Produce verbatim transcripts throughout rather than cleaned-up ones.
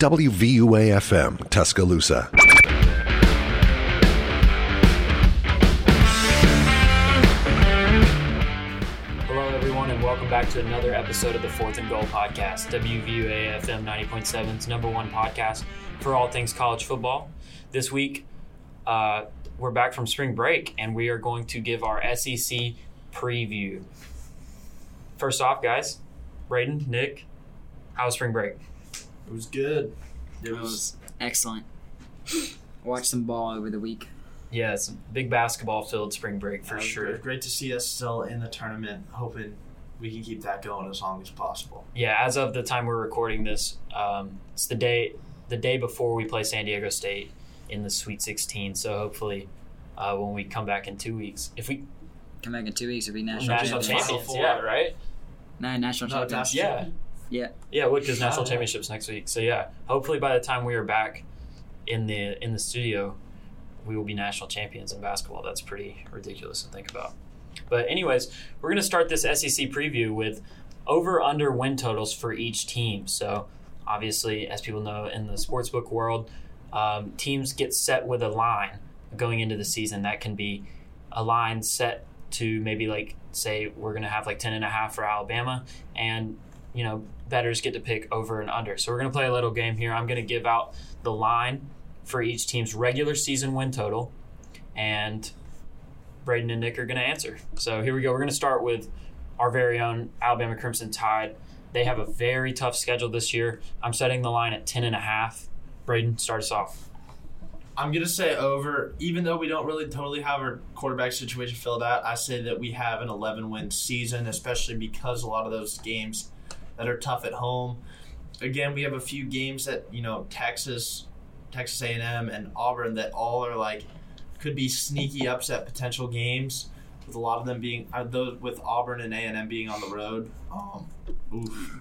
W V U A F M, Tuscaloosa. Hello, everyone, and welcome back to another episode of the Fourth and Goal podcast, W V U A F M ninety point seven's number one podcast for all things college football. This week, uh, we're back from spring break, and we are going to give our S E C preview. First off, guys, Braden, Nick, how was spring break? It was good. It was, it was excellent. Watched some ball over the week. Yeah, it's a big basketball-filled spring break for uh, sure. Great. great to see us still in the tournament, hoping we can keep that going as long as possible. Yeah, as of the time we're recording this, um, it's the day the day before we play San Diego State in the Sweet sixteen. So hopefully, uh, when we come back in two weeks, if we come back in two weeks, it'll be national, national champions. champions. Yeah, right. No, national no, champions. Yeah, yeah, yeah. What because national oh, yeah. championships next week? So yeah, hopefully by the time we are back in the in the studio, we will be national champions in basketball. That's pretty ridiculous to think about. But anyways, we're going to start this S E C preview with over-under win totals for each team. So obviously, as people know in the sportsbook world, um, teams get set with a line going into the season. That can be a line set to maybe like, say, we're going to have like ten and a half for Alabama, and, you know, bettors get to pick over and under. So we're going to play a little game here. I'm going to give out the line for each team's regular season win total, and Braden and Nick are going to answer. So here we go. We're going to start with our very own Alabama Crimson Tide. They have a very tough schedule this year. I'm setting the line at ten and a half. Braden, start us off. I'm going to say over, even though we don't really totally have our quarterback situation filled out, I say that we have an eleven-win season, especially because a lot of those games that are tough at home. Again, we have a few games that, you know, Texas, Texas A and M, and Auburn that all are like, could be sneaky upset potential games, with a lot of them being, uh, those with Auburn and A and M being on the road. Um, oof.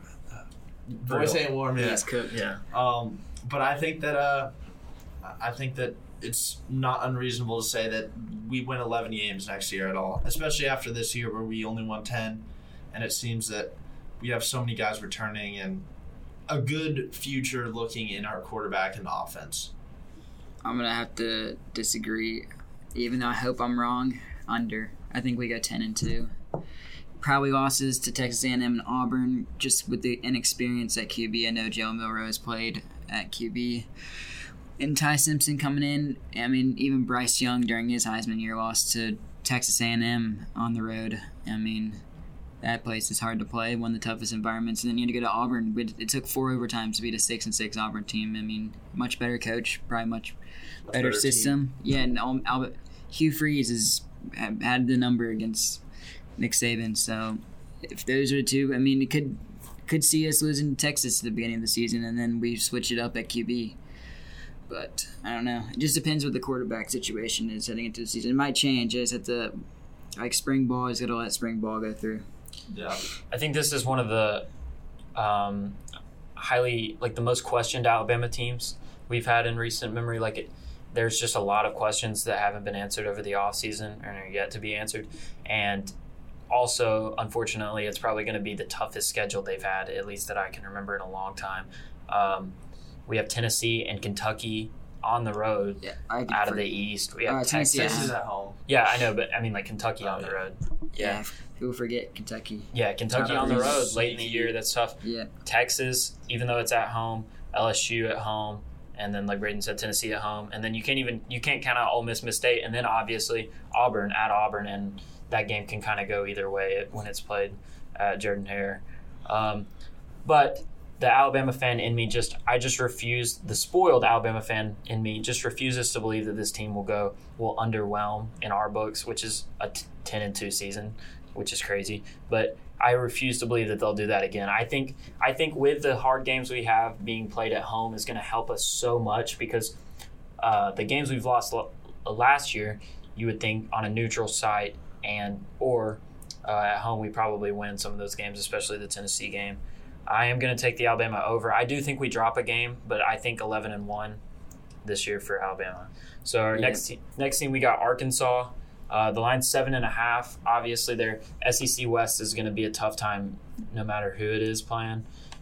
Voice ain't warm yet. He's cooked. Yeah. Um, but I think that uh, I think that it's not unreasonable to say that we win eleven games next year at all, especially after this year where we only won ten, and it seems that we have so many guys returning and a good future looking in our quarterback and offense. I'm going to have to disagree, even though I hope I'm wrong. Under. I think we go ten and two. Probably losses to Texas A and M and Auburn, just with the inexperience at Q B. I know Joe Milrose played at Q B. And Ty Simpson coming in. I mean, even Bryce Young during his Heisman year lost to Texas A and M on the road. I mean, that place is hard to play, one of the toughest environments. And then you had to go to Auburn. It took four overtimes to beat a six and six Auburn team. I mean, much better coach, probably much better, better system. Team. Yeah, and um, Albert, Hugh Freeze has had the number against Nick Saban. So if those are the two, I mean, it could could see us losing to Texas at the beginning of the season, and then we switch it up at Q B. But I don't know. It just depends what the quarterback situation is heading into the season. It might change. I just have to, like spring ball, I just got to let spring ball go through. Yeah, I think this is one of the um, highly, like the most questioned Alabama teams we've had in recent memory. Like it, there's just a lot of questions that haven't been answered over the offseason and are yet to be answered. And also, unfortunately, it's probably going to be the toughest schedule they've had, at least that I can remember in a long time. Um, we have Tennessee and Kentucky on the road yeah, I out of the East. We have uh, Texas. Texas at home. Yeah, I know, but I mean like Kentucky oh, on yeah. the road. Yeah. yeah. People forget Kentucky. Yeah, Kentucky on the road late in the year. That's tough. Yeah. Texas, even though it's at home, L S U at home, and then like Braden said, Tennessee at home, and then you can't even you can't count out Ole Miss, Miss State, and then obviously Auburn at Auburn, and that game can kind of go either way when it's played at Jordan-Hare. Um, but the Alabama fan in me just I just refuse the spoiled Alabama fan in me just refuses to believe that this team will go will underwhelm in our books, which is a t- ten and two season, which is crazy. But I refuse to believe that they'll do that again. I think I think with the hard games we have being played at home is going to help us so much because uh, the games we've lost l- last year, you would think on a neutral site and or uh, at home we probably win some of those games, especially the Tennessee game. I am going to take the Alabama over. I do think we drop a game, but I think eleven and one this year for Alabama. So our yeah. next te- next team we got Arkansas. Uh, the line's seven and a half. Obviously, their S E C West is going to be a tough time, no matter who it is playing.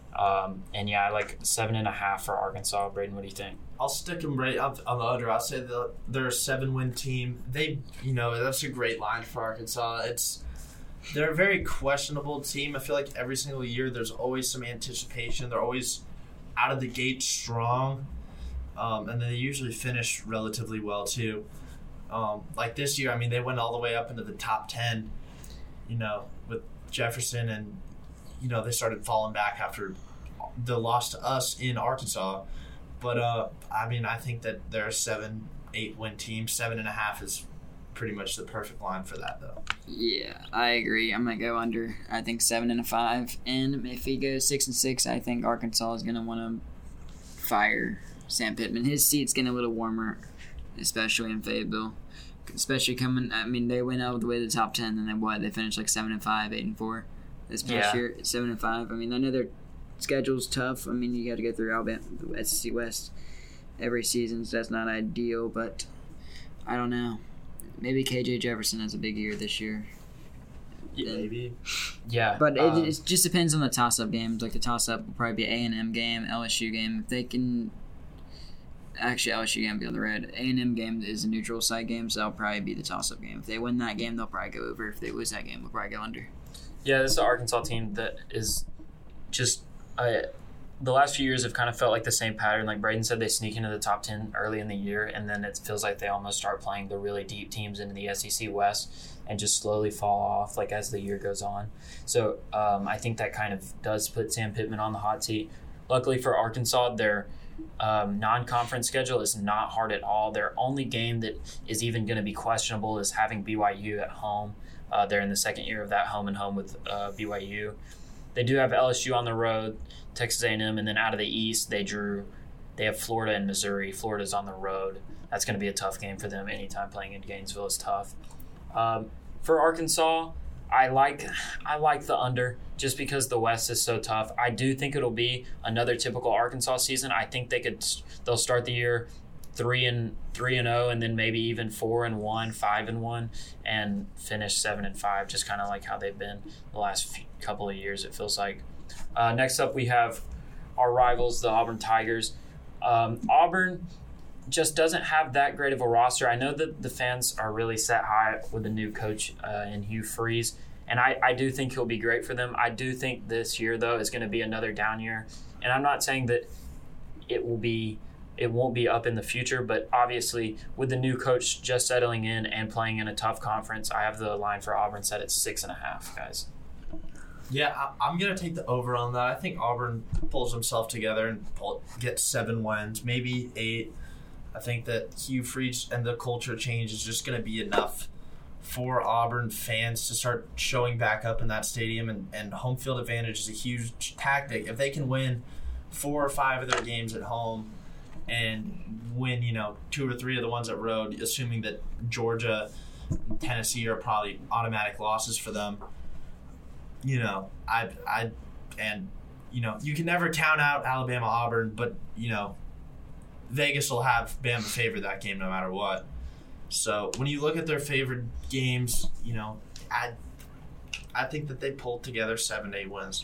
Um, and yeah, I like seven and a half for Arkansas. Braden, what do you think? I'll stick them right up on the under. I'll say that they're a seven-win team. They, you know, that's a great line for Arkansas. It's they're a very questionable team. I feel like every single year there's always some anticipation. They're always out of the gate strong, um, and they usually finish relatively well too. Um, like this year, I mean, they went all the way up into the top ten, you know, with Jefferson, and you know they started falling back after the loss to us in Arkansas. But, uh, I mean, I think that they're a seven, eight-win team. Seven and a half is pretty much the perfect line for that, though. Yeah, I agree. I'm going to go under. I think seven and a five. And if he goes six and six, I think Arkansas is going to want to fire Sam Pittman. His seat's getting a little warmer, especially in Fayetteville. Especially coming, I mean, they went all the way to the top ten, and then what? They finished like seven and five, eight and four this past Yeah. year. seven and five. I mean, I know they're schedule's tough. I mean, you got to go through Alabama, the S E C West every season, so that's not ideal. But I don't know. Maybe K J Jefferson has a big year this year. Maybe. Yeah. But it, um, it just depends on the toss-up games. Like the toss-up will probably be A and M game, L S U game. If they can, actually L S U game will be on the red. A and M game is a neutral site game, so that'll probably be the toss-up game. If they win that game, they'll probably go over. If they lose that game, they'll probably go under. Yeah, this is an Arkansas team that is just I, the last few years have kind of felt like the same pattern. Like Braden said, they sneak into the top ten early in the year, and then it feels like they almost start playing the really deep teams into the S E C West and just slowly fall off like as the year goes on. So um, I think that kind of does put Sam Pittman on the hot seat. Luckily for Arkansas, their um, non-conference schedule is not hard at all. Their only game that is even going to be questionable is having B Y U at home. Uh, they're in the second year of that home and home with uh, B Y U. They do have L S U on the road, Texas A and M, and then out of the East, they drew. They have Florida and Missouri. Florida's on the road. That's going to be a tough game for them. Anytime playing in Gainesville is tough. Um, for Arkansas, I like I like the under just because the West is so tough. I do think it'll be another typical Arkansas season. I think they could they'll start the year three and three and zero, and then maybe even four and one, five and one, and finish seven and five. Just kind of like how they've been the last few, couple of years. It feels like. Uh, next up, we have our rivals, the Auburn Tigers. Um, Auburn just doesn't have that great of a roster. I know that the fans are really set high with the new coach uh, in Hugh Freeze, and I, I do think he'll be great for them. I do think this year, though, is going to be another down year, and I'm not saying that it will be it won't be up in the future, but obviously with the new coach just settling in and playing in a tough conference, I have the line for Auburn set at six and a half, guys. Yeah, I, I'm going to take the over on that. I think Auburn pulls himself together and pull, gets seven wins, maybe eight. I think that Hugh Freeze and the culture change is just going to be enough for Auburn fans to start showing back up in that stadium, and, and home field advantage is a huge tactic. If they can win four or five of their games at home and win, you know, two or three of the ones at road, assuming that Georgia and Tennessee are probably automatic losses for them, you know, I, I, and, you know, you can never count out Alabama, Auburn, but, you know, Vegas will have Bama favor that game no matter what. So when you look at their favorite games, you know, I, I think that they pulled together seven, eight wins.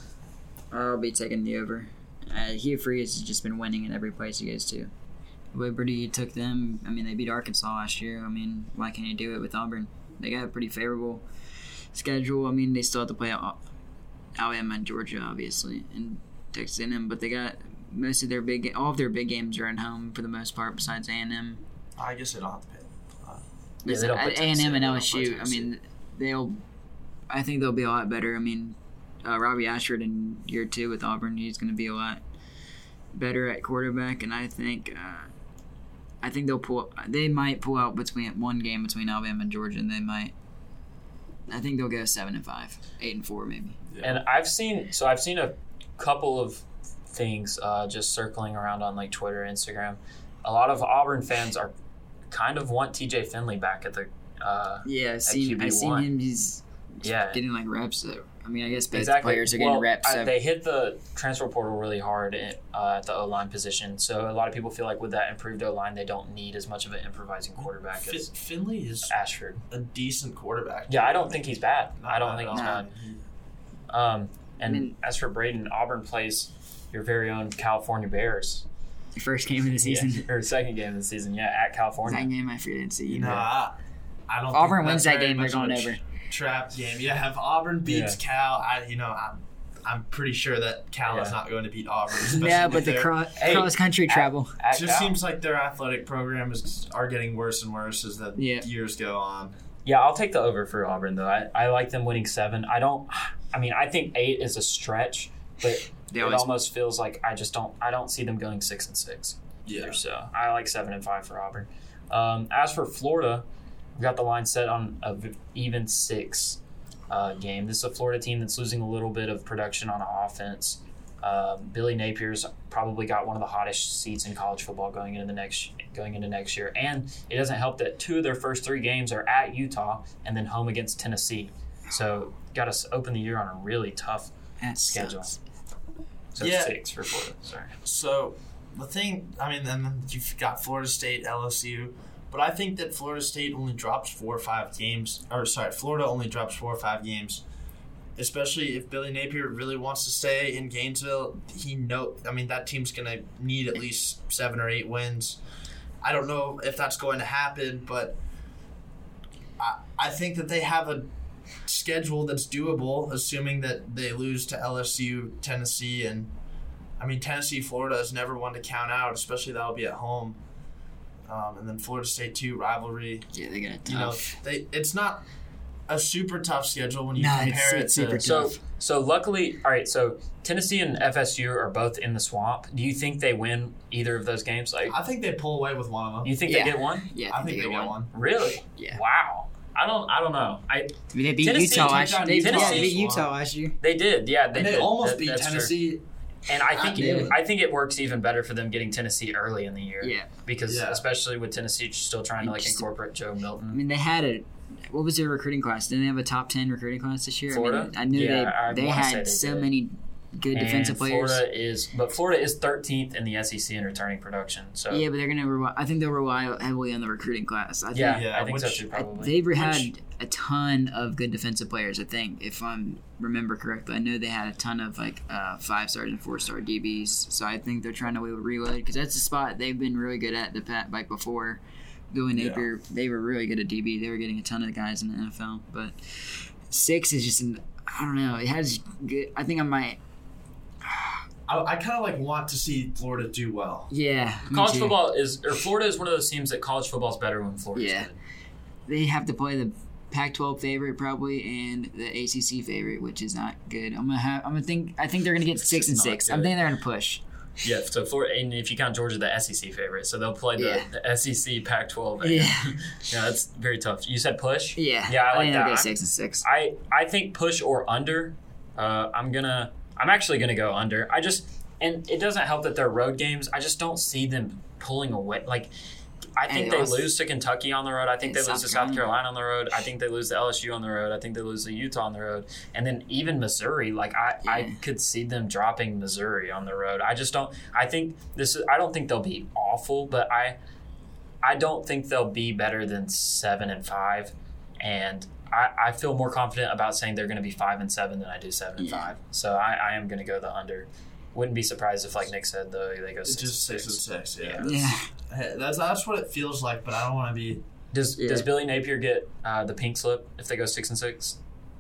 I'll be taking the over. Uh, Hugh Freeze has just been winning in every place he goes to. Liberty took them. I mean, they beat Arkansas last year. I mean, why can't you do it with Auburn? They got a pretty favorable schedule. I mean, they still have to play Alabama and Georgia, obviously, and Texas A and M, but they got most of their big, all of their big games are at home for the most part, besides A and M. I guess they don't have to pay. Uh, Yeah, they don't play A and M and Tennessee. L S U. I mean, they'll. I think they'll be a lot better. I mean, uh, Robbie Ashford in year two with Auburn, he's going to be a lot better at quarterback, and I think, uh, I think they'll pull. They might pull out between one game between Alabama and Georgia, and they might. I think they'll go seven and five, eight and four, maybe. Yeah. And I've seen so I've seen a couple of things uh, just circling around on like Twitter, Instagram. A lot of Auburn fans are kind of want T J Finley back at the uh, Yeah, I've seen, Q B I've seen one. him. He's Yeah. getting like reps. That, I mean, I guess both exactly. players are getting well, reps. I, So. they hit the transfer portal really hard at, uh, at the O-line position, so a lot of people feel like with that improved O-line, they don't need as much of an improvising quarterback Fin- as Finley is Ashford. a decent quarterback. Yeah, I don't think he's bad. Not I don't bad think at he's all. bad. Um, And I mean- as for Braden, Auburn plays your very own California Bears. The first game of the season. Yeah, or second game of the season, yeah, at California. Second game, I forget to see. No, I, I don't. Auburn think wins that's that very game, they're much of a going tr- over. Trap game. Yeah, if Auburn beats Yeah. Cal, I you know I'm I'm pretty sure that Cal is Yeah. not going to beat Auburn. especially Yeah, if but the they're- cro- Hey, cross country at- travel. At It just Cal. seems like their athletic program is are getting worse and worse as the Yeah. years go on. Yeah, I'll take the over for Auburn though. I, I like them winning seven. I don't. I mean, I think eight is a stretch, but They it always- almost feels like I just don't. I don't see them going six and six. Yeah. Either, so I like seven and five for Auburn. Um, as for Florida, we've got the line set on a v- even six uh, game. This is a Florida team that's losing a little bit of production on offense. Um, Billy Napier's probably got one of the hottest seats in college football going into the next going into next year, and it doesn't help that two of their first three games are at Utah and then home against Tennessee. So got to open the year on a really tough That schedule. sucks. So Yeah. six for Florida. Sorry. So the thing, I mean, then you've got Florida State, L S U, but I think that Florida State only drops four or five games, or sorry, Florida only drops four or five games, especially if Billy Napier really wants to stay in Gainesville. He know, I mean, that team's going to need at least seven or eight wins. I don't know if that's going to happen, but I, I think that they have a schedule that's doable, assuming that they lose to L S U, Tennessee, and I mean, Tennessee, Florida is never one to count out, especially that'll be at home. Um, and then Florida State too, rivalry. Yeah, they got a You know, tough. they it's not a super tough schedule when you No, compare it's- it it's to. super So, tough. so luckily, all right. So Tennessee and F S U are both in the swamp. Do you think they win either of those games? Like, I think they pull away with one of them. you think Yeah. they get one? Yeah, I think they get one. Really? Yeah. Wow. I don't. I don't know. I I mean, they beat Tennessee Utah took last year. down They, Utah yeah, they in beat the Utah swamp. last year. they did. Yeah, they, and they did. almost That- beat that's true. Tennessee. And I think Really? I think it works even better for them getting Tennessee early in the year. Yeah. Because Yeah. especially with Tennessee still trying to like Just- incorporate Joe I Milton. mean, they had a. What was their recruiting class? Didn't they have a top ten recruiting class this year? Florida? I, mean, I knew Yeah, I they they wanna say had they so did. many good defensive and players. Florida is, but Florida is thirteenth in the S E C in returning production. So Yeah, but they're gonna. Rely, I think they'll rely heavily on the recruiting class. I think yeah, Yeah, I think so which- too. I- Probably. they've Which- had a ton of good defensive players. I think, if I remember correctly, I know they had a ton of like uh, five star and four star D Bs. So I think they're trying to reload because that's a spot they've been really good at the pat like before. Billy Yeah. Napier, they were really good at D B. They were getting a ton of guys in the N F L, but six is just an, I don't know. It has good. I think I might. I, I kind of like want to see Florida do well. Yeah, me college too. football is, or Florida is one of those teams that college football is better when Florida's Yeah. good. They have to play the Pac twelve favorite probably and the A C C favorite, which is not good. I'm gonna have. I'm gonna think. I think they're gonna get six and just not six. good. I'm thinking they're gonna push. Yeah, so Florida, and if you count Georgia, the S E C favorite, so they'll play the, Yeah. the S E C Pac twelve. and- Yeah. yeah, that's very tough. You said push. Yeah, yeah, I like think that. they'll I'm- get six and six. I I think push or under. Uh, I'm gonna. I'm actually gonna go under. I just and it doesn't help that they're road games. I just don't see them pulling away. Like I think And they also- lose to Kentucky on the road. I think and they lose South to South Carolina. Carolina on the road. I think they lose to L S U on the road. I think they lose to Utah on the road. And then even Missouri, like I, Yeah. I could see them dropping Missouri on the road. I just don't. I think this is. I don't think they'll be awful, but I, I don't think they'll be better than seven and five. And I, I feel more confident about saying they're going to be five and seven than I do seven and Yeah. five. So I, I am going to go the under. Wouldn't be surprised if, like Nick said, though, they go It's six just and six and six. Yeah, Yeah. Hey, that's that's what it feels like. But I don't want to be. Does Yeah. Does Billy Napier get uh, the pink slip if they go six and six?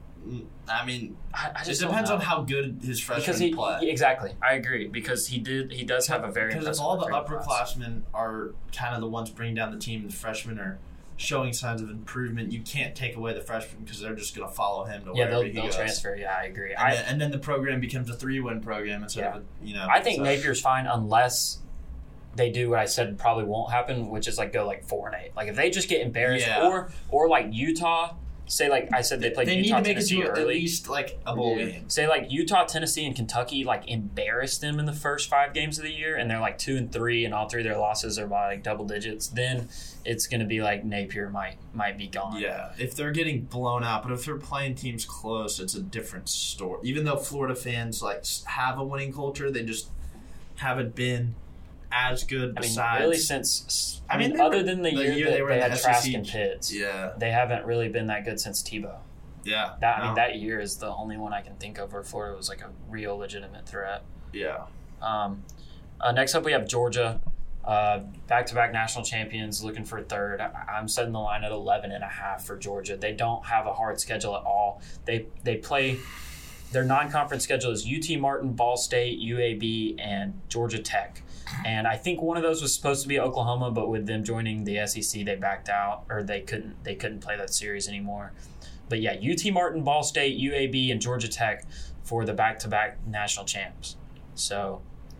I mean, I, I it just don't depends know. on how good his freshmen because he play. exactly. I agree because he did. He does have a very Because if impressive all the recruiting class. upperclassmen are kind of the ones bringing down the team, and the freshmen are showing signs of improvement, you can't take away the freshmen because they're just going to follow him to Yeah, wherever they'll, he they'll goes. transfer. Yeah, I agree. And, I then, and then the program becomes a three-win program instead Yeah. of a, you know. I think so- Napier's fine unless they do what I said probably won't happen, which is like go like four and eight. Like if they just get embarrassed, Yeah. or or like Utah. Say like I said, they played They need Utah, to make it Tennessee to at early. least like a bowl Yeah. game. Say like Utah, Tennessee, and Kentucky like embarrass them in the first five games of the year, and they're like two and three, and all three of their losses are by like double digits. Then it's going to be like Napier might might be gone. Yeah, if they're getting blown out, but if they're playing teams close, it's a different story. Even though Florida fans like have a winning culture, they just haven't been as good. I mean, Besides, really since I I mean, mean, they other were- than the, the year, year that they were they in had the Trask S E C. and Pitts, yeah, they haven't really been that good since Tebow. Yeah. That I no. mean, that year is the only one I can think of where Florida was like a real legitimate threat. Yeah. Um, uh, next up, we have Georgia, uh, back-to-back national champions, looking for third. I, I'm setting the line at eleven and a half for Georgia. They don't have a hard schedule at all. They they play their non-conference schedule is U T Martin, Ball State, U A B, and Georgia Tech. And I think one of those was supposed to be Oklahoma, but with them joining the S E C, they backed out, or they couldn't they couldn't play that series anymore. But yeah, U T Martin, Ball State, U A B, and Georgia Tech for the back-to-back national champs. So,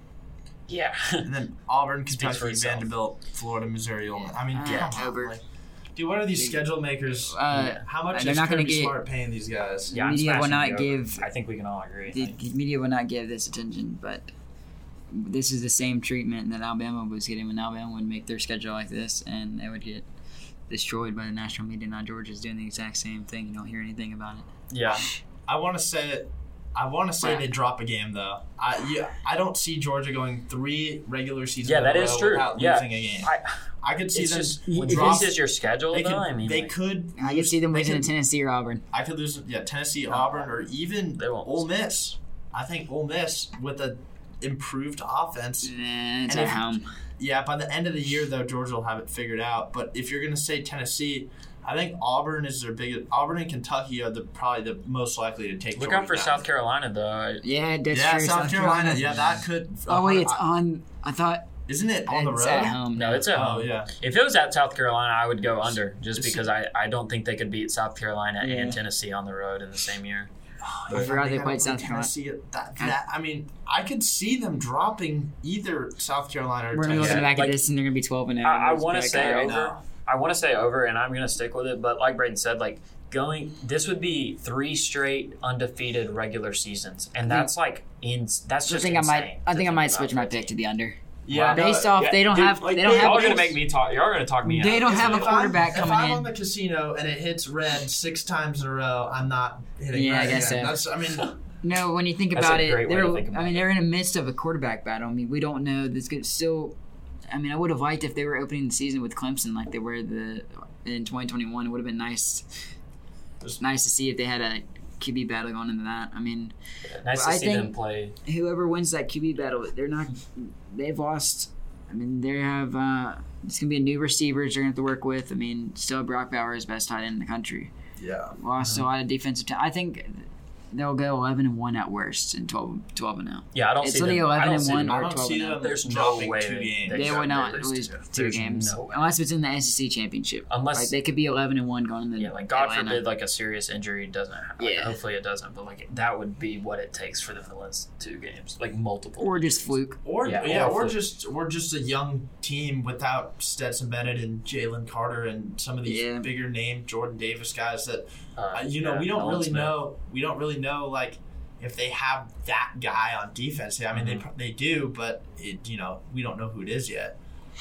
yeah. And then Auburn, Speaks for Kentucky, itself. Vanderbilt, Florida, Missouri. Ole Miss. I mean, Uh, yeah. over. Like, dude, what are these schedule makers? Uh, How much they're is not gonna Kirby get- Smart paying these guys? Yeah, I'm Media will smashing not the over. give- I think we can all agree. The the media will not give this attention, but this is the same treatment that Alabama was getting when Alabama would make their schedule like this, and they would get destroyed by the national media. Now Georgia's doing the exact same thing. You don't hear anything about it. Yeah. I want to say, I want to say Yeah. they drop a game though. I yeah, I don't see Georgia going three regular seasons. Yeah, in that a is row true. Without Yeah. losing a game. I, I could see it's them just, if drop. this is your schedule, They though, could. I mean, they like, could. I can see them they losing could- to Tennessee or Auburn. I could lose. Yeah, Tennessee, Auburn, or even They won't. Ole Miss. I think Ole Miss with a improved offense. Nah, it's And at if- home. Yeah, by the end of the year though, Georgia will have it figured out. But if you're gonna say Tennessee, I think Auburn is their biggest. Auburn and Kentucky are the probably the most likely to take. look Georgia out for down. South Carolina, though. I- Yeah, that's Yeah, true. South Carolina. Yeah, that could. Oh wait, it's uh, on. I thought Isn't it on the it's road? at home. No, it's at Oh home. yeah. If it was at South Carolina, I would go under, just It's- because I, I don't think they could beat South Carolina Yeah. and Tennessee on the road in the same year. I forgot they gotta played play South Carolina. Tennessee. That, that, I mean, I could see them dropping either South Carolina or We're gonna Tennessee. look back Like, at this and they're gonna be twelve and eight. I, I want to say I over. know. I want to say over, and I'm going to stick with it. But like Braden said, like going, this would be three straight undefeated regular seasons, and that's like in. That's I just think I insane might. I to think I might about switch for my a pick to team. the under. Yeah, Based no, off, yeah, they don't dude, have. like, They don't they- have. Y'all are gonna make me talk. Y'all are gonna talk me. They out. don't have a If I'm- quarterback if coming I'm in. on the casino and it hits red six times in a row, I'm not hitting. Yeah, I right guess again. so. That's. I mean, No, when you think That's about a it, great way to they're. think about I mean, it. they're in the midst of a quarterback battle. I mean, we don't know. This could still. I mean, I would have liked if they were opening the season with Clemson like they were the in twenty twenty-one. It would have been nice. It's nice to see if they had a Q B battle going into that. I mean, Nice to I see think- them play. whoever wins that Q B battle, they're not. They've lost. I mean, they have. Uh, it's gonna be a new receivers they're gonna have to work with. I mean, still Brock Bowers, best tight end in the country. yeah. Lost a lot of defensive talent. I think they'll go eleven and one at worst and twelve, twelve and oh. Yeah, I don't It's see literally them. I eleven don't and see one them- I or don't twelve see and them oh. There's no dropping way two games. They got would not lose lose two. two There's games no way. unless it's in the S E C championship. Unless- like they could be eleven and one going into Yeah, like God Atlanta. forbid, like a serious injury doesn't happen. Like, Yeah. hopefully it doesn't, but like that would be what it takes for them to lose two games, like multiple. or just fluke. Or Yeah, yeah, or or for- just we're just a young team without Stetson Bennett and Jalen Carter and some of these Yeah. bigger name Jordan Davis guys that Uh, uh, you know yeah, we don't Nolan really Smith. know we don't really know like if they have that guy on defense. I mean Mhm. they they do, but it, you know we don't know who it is yet.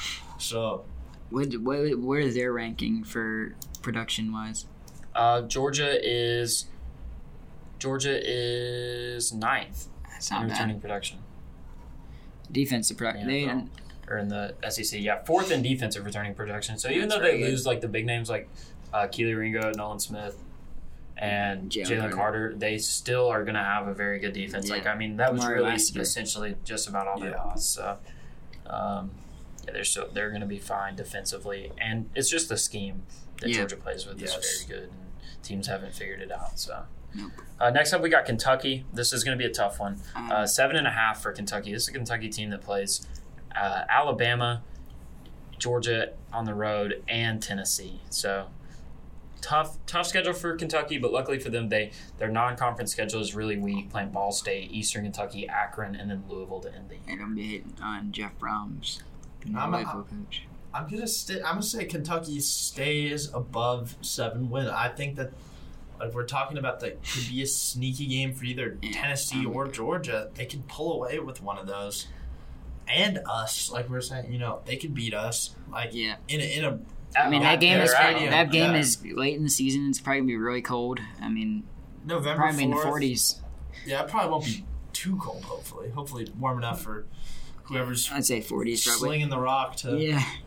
So What, what, where is their ranking for production wise? Uh, Georgia is Georgia is ninth That's in not returning bad. production, Defensive production. They, Yeah, or in the S E C. Yeah, fourth in defensive returning production. So even That's though they very good. lose like the big names like uh, Keely Ringo, Nolan Smith, and Jalen Jalen Carter. Carter, they still are going to have a very good defense. Yeah. Like I mean, that was Kamari really Lassiter. essentially just about all they Yeah. lost. So. Um, yeah, they're still they're going to be fine defensively, and it's just the scheme that Yeah. Georgia plays with Yes. is very good, and teams haven't figured it out. So, Nope. uh, next up we got Kentucky. This is going to be a tough one. Um, Uh, seven and a half for Kentucky. This is a Kentucky team that plays uh, Alabama, Georgia on the road, and Tennessee. So tough, tough schedule for Kentucky. But luckily for them, they their non-conference schedule is really weak. Playing Ball State, Eastern Kentucky, Akron, and then Louisville to end the year. they're gonna be hitting on Jeff Brahms, the I'm a- Louisville coach. I'm gonna stay. I'm gonna say Kentucky stays above seven wins. I think that if we're talking about the could be a sneaky game for either Yeah, Tennessee I'm or with Georgia. They could pull away with one of those, and us. Like we're saying, you know, they could beat us. Like Yeah. in a, in a I mean, At that game their is stadium, that game yeah. is late in the season. It's probably gonna be really cold. I mean, November probably in the fourth. forties. Yeah, it probably won't be too cold. Hopefully, hopefully warm enough for whoever's I'd say forties probably. slinging the rock to Yeah,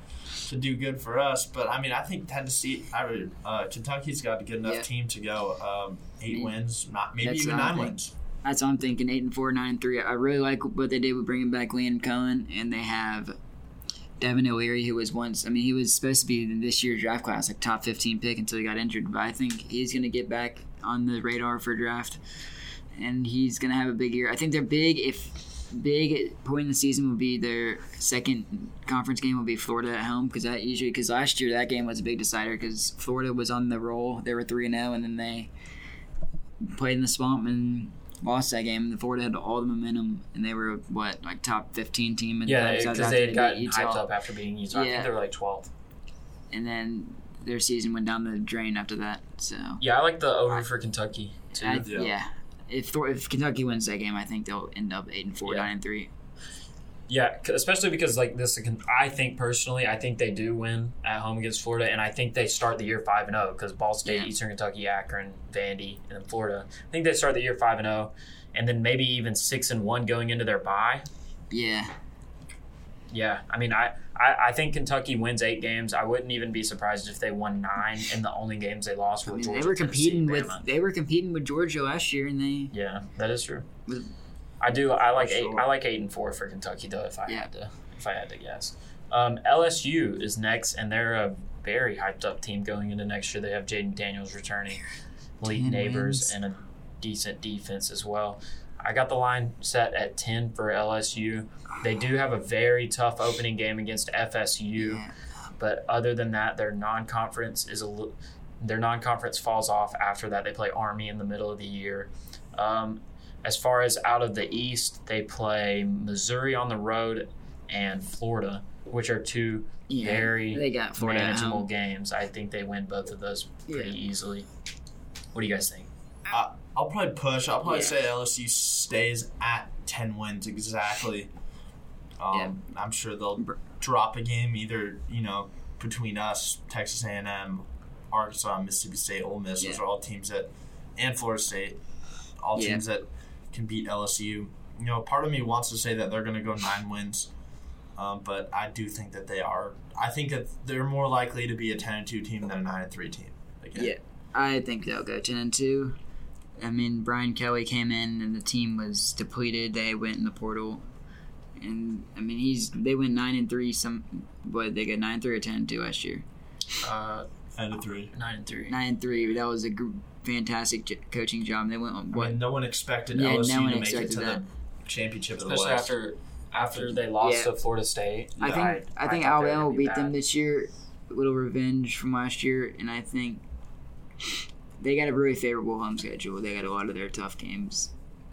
to do good for us. But I mean, I think Tennessee, I would, uh, Kentucky's got a good enough Yeah. team to go um, eight I mean, wins, not maybe that's even what I nine think. wins. That's what I'm thinking. Eight and four, nine and three. I really like what they did with bringing back Liam Cohen, and they have Devin O'Leary, who was once. I mean, he was supposed to be in this year's draft class, like top fifteen pick until he got injured. But I think he's going to get back on the radar for draft, and he's going to have a big year. I think they're big. If big point in the season will be their second conference game will be Florida at home, because that usually because last year that game was a big decider because Florida was on the roll. They were three and zero, and then they played in the swamp and lost that game. The Florida had all the momentum, and they were what like top fifteen team. In Yeah, the because after they had gotten beat Utah. hyped up after beating Utah. I Yeah. think they were like twelfth. And then their season went down the drain after that. So Yeah, I like the over for Kentucky too. I, Yeah. yeah, if Thor- if Kentucky wins that game, I think they'll end up eight and four, Yeah. nine and three. Yeah, c- especially because like this, I think personally, I think they do win at home against Florida, and I think they start the year five and zero because Ball State, Yeah. Eastern Kentucky, Akron, Vandy, and then Florida. I think they start the year five and zero, and then maybe even six and one going into their bye. Yeah, Yeah, I mean, I, I, I think Kentucky wins eight games. I wouldn't even be surprised if they won nine, and the only games they lost I were mean, Georgia, they were Tennessee, competing and with Bama. they were competing with Georgia last year, and they Yeah, that is true. With- I do. I like eight. Sure. I like eight and four for Kentucky though. If I Yeah. had to, if I had to guess, um, L S U is next, and they're a very hyped up team going into next year. They have Jaden Daniels returning, Malik ten Neighbors, wins. and a decent defense as well. I got the line set at ten for L S U. They do have a very tough opening game against F S U, yeah. but other than that, their non-conference is a li- their non-conference falls off after that. They play Army in the middle of the year. Um, as far as out of the East, they play Missouri on the road and Florida, which are two Yeah, very they got Florida at manageable home. games. I think they win both of those pretty Yeah. easily. What do you guys think? I, I'll probably push. I'll probably Yeah. say L S U stays at ten wins exactly. Um, I'm sure they'll drop a game either, you know, between us, Texas A and M, Arkansas, Mississippi State, Ole Miss. Those Yeah. are all teams that, and Florida State, all Yeah. teams that can beat L S U. You know, part of me wants to say that they're going to go nine wins, um, but I do think that they are. I think that they're more likely to be a ten and two team than a nine and three team. Again. Yeah, I think they'll go ten and two. I mean, Brian Kelly came in and the team was depleted. They went in the portal, and I mean, he's they went nine and three. Some, what they got nine and three or ten and two last year. Uh, ten and three. nine and three. Nine and three. That was a gr- fantastic j- coaching job. They went on I what? mean, no one expected Yeah, L S U no one to make it expected to that. the championship of the Especially West. after after they lost Yeah. to Florida State. I think I, I think thought they were Alabama gonna will be beat them bad. this year. A little revenge from last year, and I think they got a really favorable home schedule. They got a lot of their tough games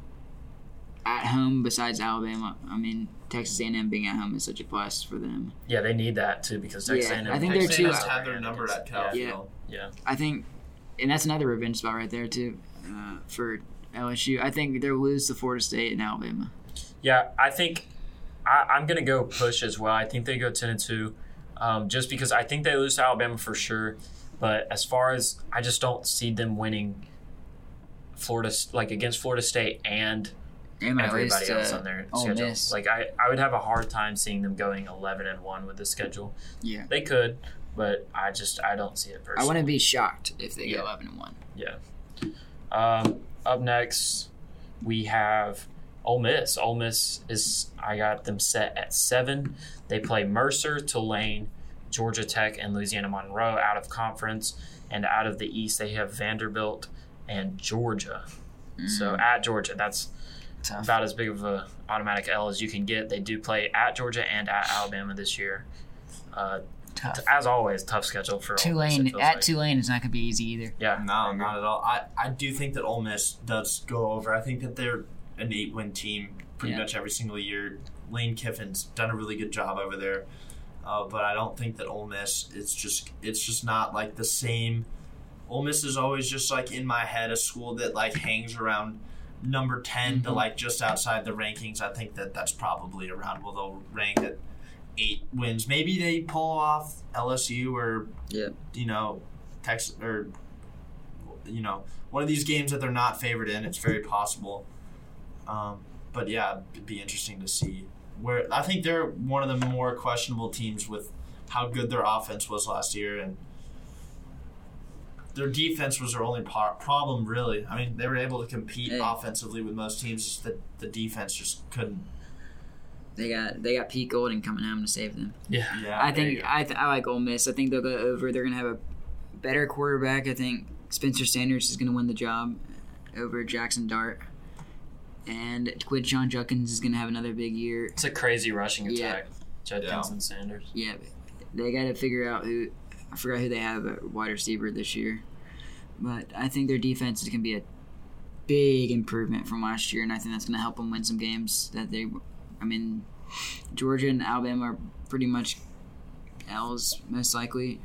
at home. Besides Alabama, I mean Texas A and M being at home is such a plus for them. Yeah, they need that too because Texas Yeah, A and M I think plays they're too- Texas well had their against- number at yeah. Cal Yeah. Field. Yeah. I think, and that's another revenge spot right there too uh, for L S U. I think they'll lose to Florida State and Alabama. Yeah, I think I, I'm going to go push as well. I think they go ten and two, um, just because I think they lose to Alabama for sure. But as far as I just don't see them winning Florida, like against Florida State and They might everybody lose else to on their Ole schedule. Miss. Like I, I would have a hard time seeing them going eleven and one with the schedule. Yeah, They could, but I just I don't see it personally. I wouldn't be shocked if they Yeah. go eleven and one. Yeah. Um, up next, we have Ole Miss. Ole Miss is I got them set at seven. They play Mercer, Tulane, Georgia Tech, and Louisiana Monroe out of conference. And out of the East, they have Vanderbilt and Georgia. So at Georgia, that's Tough. about as big of a automatic L as you can get. They do play at Georgia and at Alabama this year. Uh, Tough. as always, tough schedule for Ole Miss, it Tulane feels at like. Tulane is not going to be easy either. Yeah, No, not at all. I, I do think that Ole Miss does go over. I think that they're an eight-win team pretty Yeah. much every single year. Lane Kiffin's done a really good job over there, uh, but I don't think that Ole Miss. It's just it's just not like the same. Ole Miss is always just like in my head a school that like hangs around number ten to like just outside the rankings. I think that that's probably around where they'll rank at eight wins. Maybe they pull off L S U or Yeah. you know Texas or you know one of these games that they're not favored in. It's very possible. Um, but yeah, it'd be interesting to see where. I think they're one of the more questionable teams with how good their offense was last year, and their defense was their only par- problem, really. I mean, they were able to compete Hey. offensively with most teams. Just that the defense just couldn't. They got they got Pete Golding coming home to save them. Yeah. Yeah, I there you think go. I th- I like Ole Miss. I think they'll go over. They're gonna have a better quarterback. I think Spencer Sanders is gonna win the job over Jackson Dart, and Quinshon Judkins is gonna have another big year. It's a crazy rushing Yeah. attack. Judkins Yeah. and Sanders. Yeah, they got to figure out who. I forgot who they have at wide receiver this year, but I think their defense is gonna be a big improvement from last year, and I think that's gonna help them win some games that they. I mean, Georgia and Alabama are pretty much L's most likely,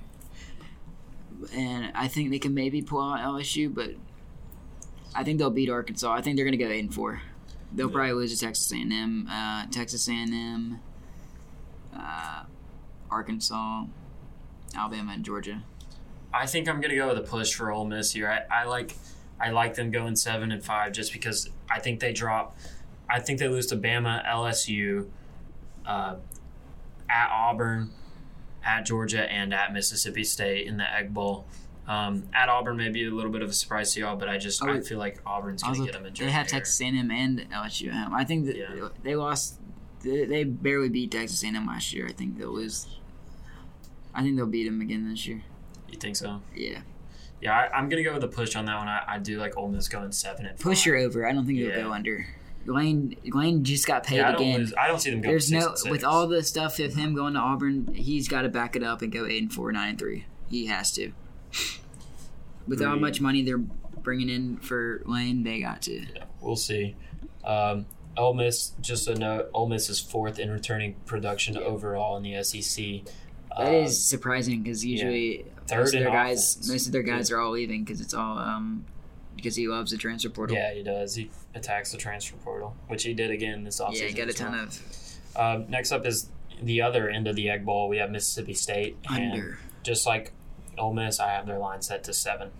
and I think they can maybe pull out L S U, but I think they'll beat Arkansas. I think they're gonna go eight and four. They'll Yeah. probably lose to Texas A and M, uh, Texas A and M, uh, Arkansas, Alabama, and Georgia. I think I'm gonna go with a push for Ole Miss here. I, I like I like them going seven and five just because I think they drop. I think they lose to Bama, L S U, uh, at Auburn, at Georgia, and at Mississippi State in the Egg Bowl. Um, at Auburn may be a little bit of a surprise to y'all, but I just Oh, I feel like Auburn's gonna Also, get them in. they had Texas A and M and L S U at home. I think that Yeah. they lost. They, they barely beat Texas A and M last year. I think they'll lose. I think they'll beat them again this year. You think so? Yeah, Yeah, I, I'm gonna go with a push on that one. I, I do like Ole Miss going seven and push five. your over. I don't think Yeah. they'll go under. Lane Lane just got paid Yeah, I don't, again. lose, I don't see them going. There's six no and six. with all the stuff of him going to Auburn. He's got to back it up and go eight and four, nine and three. He has to. With how Agreed. much money they're bringing in for Lane, they got to. Yeah, we'll see. Um, Ole Miss, just a note, Ole Miss is fourth in returning production overall in the S E C. That Um, is surprising because usually Third most of in their guys, offense. most of their guys are all leaving because it's all um because he loves the transfer portal. Yeah, he does. He attacks the transfer portal, which he did again this offseason. yeah, he got a as ton well. of Um, next up is the other end of the Egg Bowl. We have Mississippi State. And under. just like Ole Miss, I have their line set to seven.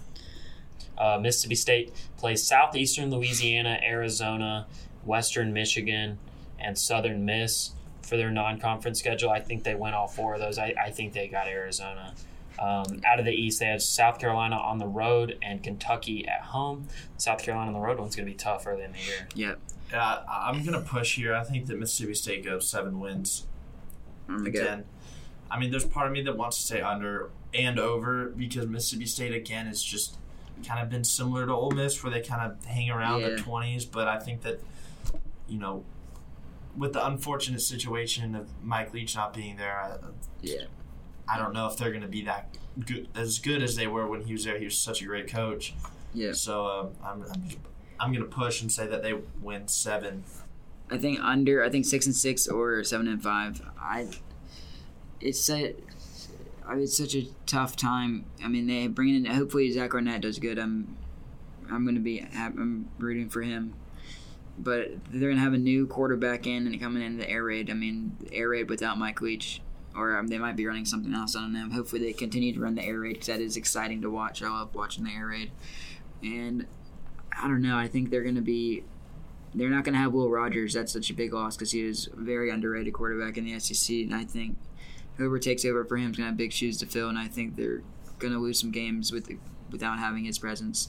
Uh, Mississippi State plays Southeastern Louisiana, Arizona, Western Michigan, and Southern Miss for their non-conference schedule. I think they win all four of those. I, I think they got Arizona. Um, out of the East, they have South Carolina on the road and Kentucky at home. South Carolina on the road one's going to be tough early in the year. Yep. Yeah, I- I'm gonna push here. I think that Mississippi State goes seven wins I'm gonna go. again. I mean, there's part of me that wants to say under and over because Mississippi State again is just kind of been similar to Ole Miss, where they kind of hang around Yeah. their twenties. But I think that you know, with the unfortunate situation of Mike Leach not being there, I, Yeah. I don't know if they're gonna be that good, as good as they were when he was there. He was such a great coach. Yeah. So um, I'm, I'm I'm gonna push and say that they win seven. I think under. I think six and six or seven and five. I. It's a. I mean, it's such a tough time. I mean, they bring in. Hopefully, Zach Arnett does good. I'm. I'm gonna be. I'm rooting for him. But they're gonna have a new quarterback in and coming into the air raid. I mean, air raid without Mike Leach, or um, they might be running something else. I don't know. Hopefully, they continue to run the air raid because that is exciting to watch. I love watching the air raid, and I don't know. I think they're gonna be. They're not going to have Will Rogers. That's such a big loss because he was a very underrated quarterback in the S E C. And I think whoever takes over for him is going to have big shoes to fill. And I think they're going to lose some games with the, without having his presence.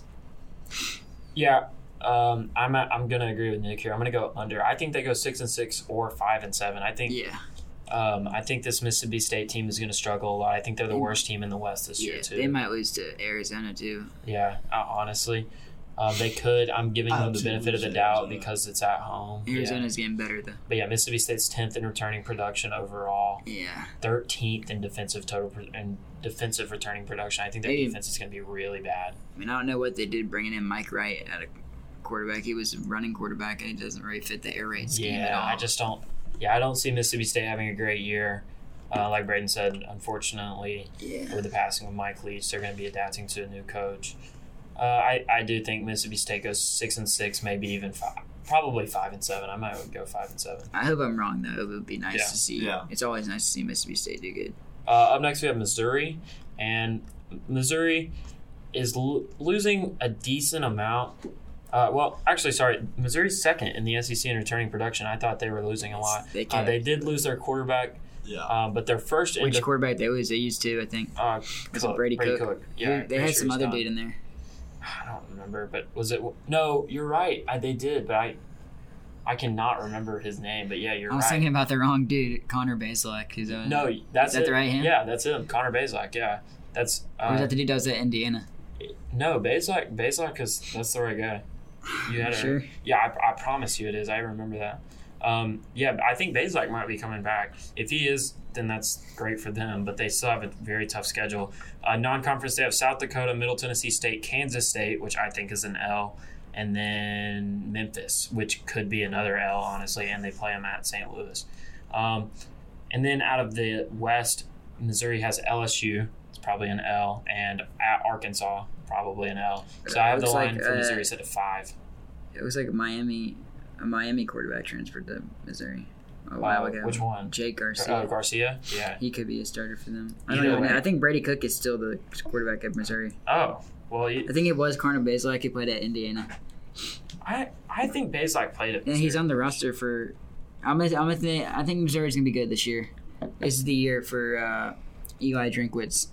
Yeah, um, I'm I'm gonna agree with Nick here. I'm gonna go under. I think they go six and six or five and seven. I think Yeah, um, I think this Mississippi State team is gonna struggle a lot. I think they're the They- worst team in the West this yeah. year too. They might lose to Arizona too. Yeah, uh, honestly, uh, they could. I'm giving I them have the to benefit of the lose doubt Arizona. because it's at home. Yeah. Arizona's getting better though. But yeah, Mississippi State's tenth in returning production overall, Yeah, thirteenth in defensive total pro- and defensive returning production. I think their They- defense is gonna be really bad. I mean I don't know what they did bringing in Mike Wright at a quarterback. He was a running quarterback and he doesn't really fit the air raid scheme at Yeah, all. I just don't. Yeah, I don't see Mississippi State having a great year. Uh, like Braden said, unfortunately, yeah. with the passing of Mike Leach, they're going to be adapting to a new coach. Uh, I I do think Mississippi State goes six and six, maybe even five, probably five and seven. I might go five and seven. I hope I'm wrong though. It would be nice Yeah. to see. Yeah. It's always nice to see Mississippi State do good. Uh, up next, we have Missouri, and Missouri is lo- losing a decent amount. Uh, well, actually, sorry, Missouri's second in the S E C in returning production. I thought they were losing a lot. They Uh, can't. they did lose their quarterback Yeah. Um, but their first Which into, quarterback they always they used to, I think. uh, Was it Brady Cook? Yeah, They- they had pretty some sure he's other gone. dude in there. I don't remember, but was it? No, you're right. I, they did, but I, I cannot remember his name. But yeah, you're I was right. thinking about the wrong dude, Connor Bazelak. Who's uh, no, that's Is that it. the right hand? Yeah, that's him. Connor Bazelak. Yeah, that's. Uh, or is that the dude that was at Indiana? no, Bazelak. Bazelak is that's the right guy. You had it. Sure. Yeah, I, I promise you it is. I remember that. Um, yeah, I think Bazelak might be coming back. If he is, then that's great for them. But they still have a very tough schedule. Uh, non-conference, they have South Dakota, Middle Tennessee State, Kansas State, which I think is an L, and then Memphis, which could be another L, honestly. And they play them at Saint Louis. Um, and then out of the West, Missouri has L S U. It's probably an L, and at Arkansas, probably an L. So I have the Looks line like, for uh, Missouri set to five. It was like Miami, a Miami quarterback transferred to Missouri a while Uh, ago. which one? Jake Garcia. Uh, Garcia? Yeah. He could be a starter for them. I Either don't even way. know. I think Brady Cook is still the quarterback at Missouri. Oh, well, you, I think it was Connor Bazelak. He played at Indiana. I I think Bazelak played it. And he's on the roster for. I'm. Gonna, I'm. Gonna think, I think Missouri's gonna be good this year. This is the year for uh, Eli Drinkwitz.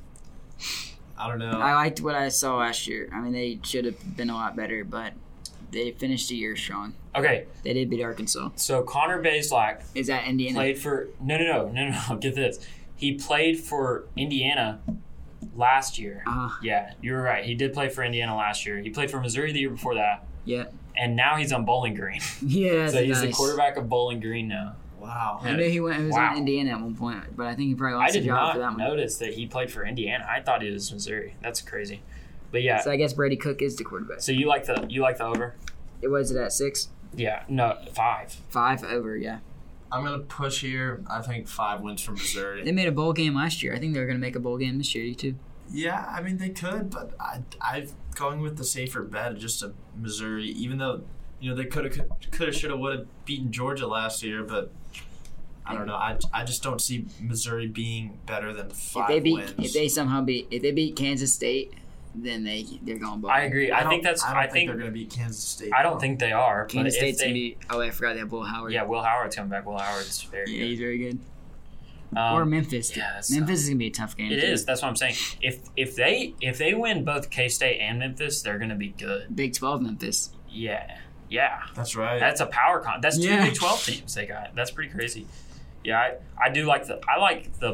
I don't know. I liked what I saw last year. I mean, they should have been a lot better, but they finished the year strong. Okay, They did beat Arkansas. so Connor Bazelak Is that Indiana? played for no no no no no no get this. He played for Indiana last year. Uh, Yeah, you were right. He did play for Indiana last year. He played for Missouri the year before that, yeah. and now he's on Bowling Green. Yeah, that's so he's nice. the quarterback of Bowling Green now. wow. I knew he went. He was Wow. on Indiana at one point, but I think he probably I lost the did job not for that one. notice that he played for Indiana. I thought he was Missouri. That's crazy. But yeah, So I guess Brady Cook is the quarterback. so you like the you like the over? It was it at six, Yeah, no five. five over. Yeah, I'm gonna push here. I think five wins for Missouri. they made a bowl game last year. I think they're going to make a bowl game this year too. Yeah, I mean they could, but I I'm going with the safer bet, just a Missouri. Even though you know they could have, could have, should have, would have beaten Georgia last year, but I don't know. I, I just don't see Missouri being better than five If they beat, wins. if they somehow beat, if they beat Kansas State, then they they're going bowl. I agree. I, don't- think that's. I, I, don't think, think. they're going to beat Kansas State. I don't think they are. Kansas but State's if gonna they, be. Oh, I forgot they have Will Howard. yeah, Will Howard's coming back. Will Howard's very yeah, good. he's very good. Um, or Memphis. yeah, that's Memphis is gonna be a tough game. It too. is. That's what I'm saying. If if they if they win both K State and Memphis, they're going to be good. Big twelve Memphis. Yeah, yeah. That's right. That's a power con. That's two Yeah. Big twelve teams they got. That's pretty crazy. Yeah, I, I do like the. I like the.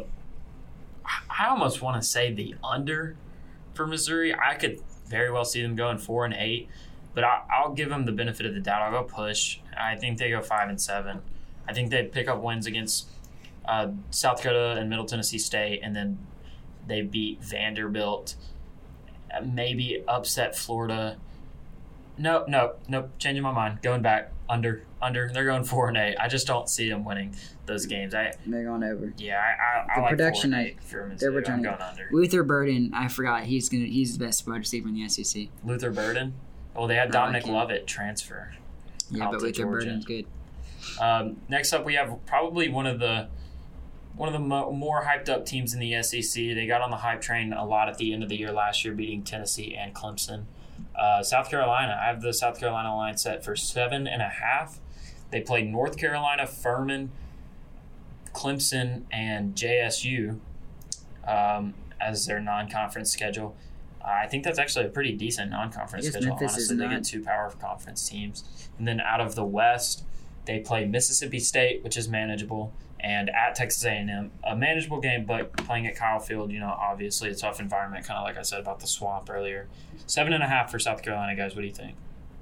I almost want to say the under for Missouri. I could very well see them going four and eight, but I, I'll give them the benefit of the doubt. I'll go push. I think they go five and seven. I think they pick up wins against uh, South Dakota and Middle Tennessee State, and then they beat Vanderbilt. uh, Maybe upset Florida. No, no, no. Changing my mind. Going back under, under. They're going four and eight. I just don't see them winning those games. I They're going over. yeah. I, I, I The like production four and I- eight for They're Missouri. I'm returning. going under. Luther Burden, I forgot he's gonna he's the best wide receiver in the S E C. Luther Burden. Well, they had I Dominic like him. Lovett transfer. Yeah, Out but to Luther Georgia. Burden's good. Um, next up, we have probably one of the one of the mo- more hyped up teams in the S E C. They got on the hype train a lot at the end of the year last year, beating Tennessee and Clemson. Uh, South Carolina. I have the South Carolina line set for seven and a half. They played North Carolina, Furman, Clemson, and J S U um, as their non-conference schedule. Uh, I think that's actually a pretty decent non-conference I guess schedule. Memphis is Honestly, they not- get two power conference teams, and then out of the West, they play Mississippi State, which is manageable, and at Texas A and M, a manageable game, but playing at Kyle Field, you know, obviously a tough environment, kind of like I said about the swamp earlier. Seven and a half for South Carolina, guys. What do you think?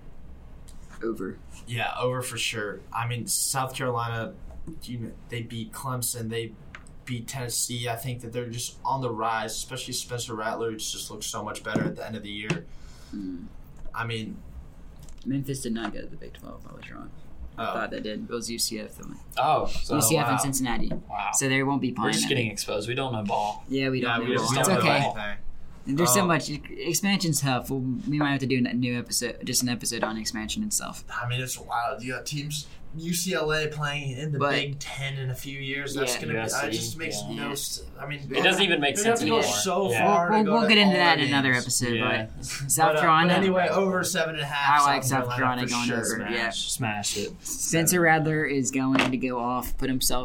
Over. Yeah, over for sure. I mean, South Carolina, you know, they beat Clemson. They beat Tennessee. I think that they're just on the rise, especially Spencer Rattler, who just looks so much better at the end of the year. Mm. I mean, Memphis did not go to the Big twelve. I was wrong. I oh, thought they did. It was U C F though. Oh, so, U C F wow. and Cincinnati. wow. So they won't be We're playing. just that. getting exposed. We don't know ball. Yeah, we yeah, don't we know. just ball. It's don't know okay. anything. There's so Oh. much expansion's tough. We'll, we might have to do a new episode, just an episode on expansion itself. I mean, it's wild. You got teams, U C L A playing in the But- Big Ten in a few years. That's Yeah. gonna be. U S C, That just makes yeah. no. s- I mean, It doesn't even make they sense have to go anymore. so Yeah. far. We'll, to go we'll to get into all that the in another games. episode. Yeah. But South But, uh, Carolina, But anyway, over seven and a half. I like South Carolina for going sure. over. Smash, Yeah. smash it. Spencer Rattler is going to go off, put himself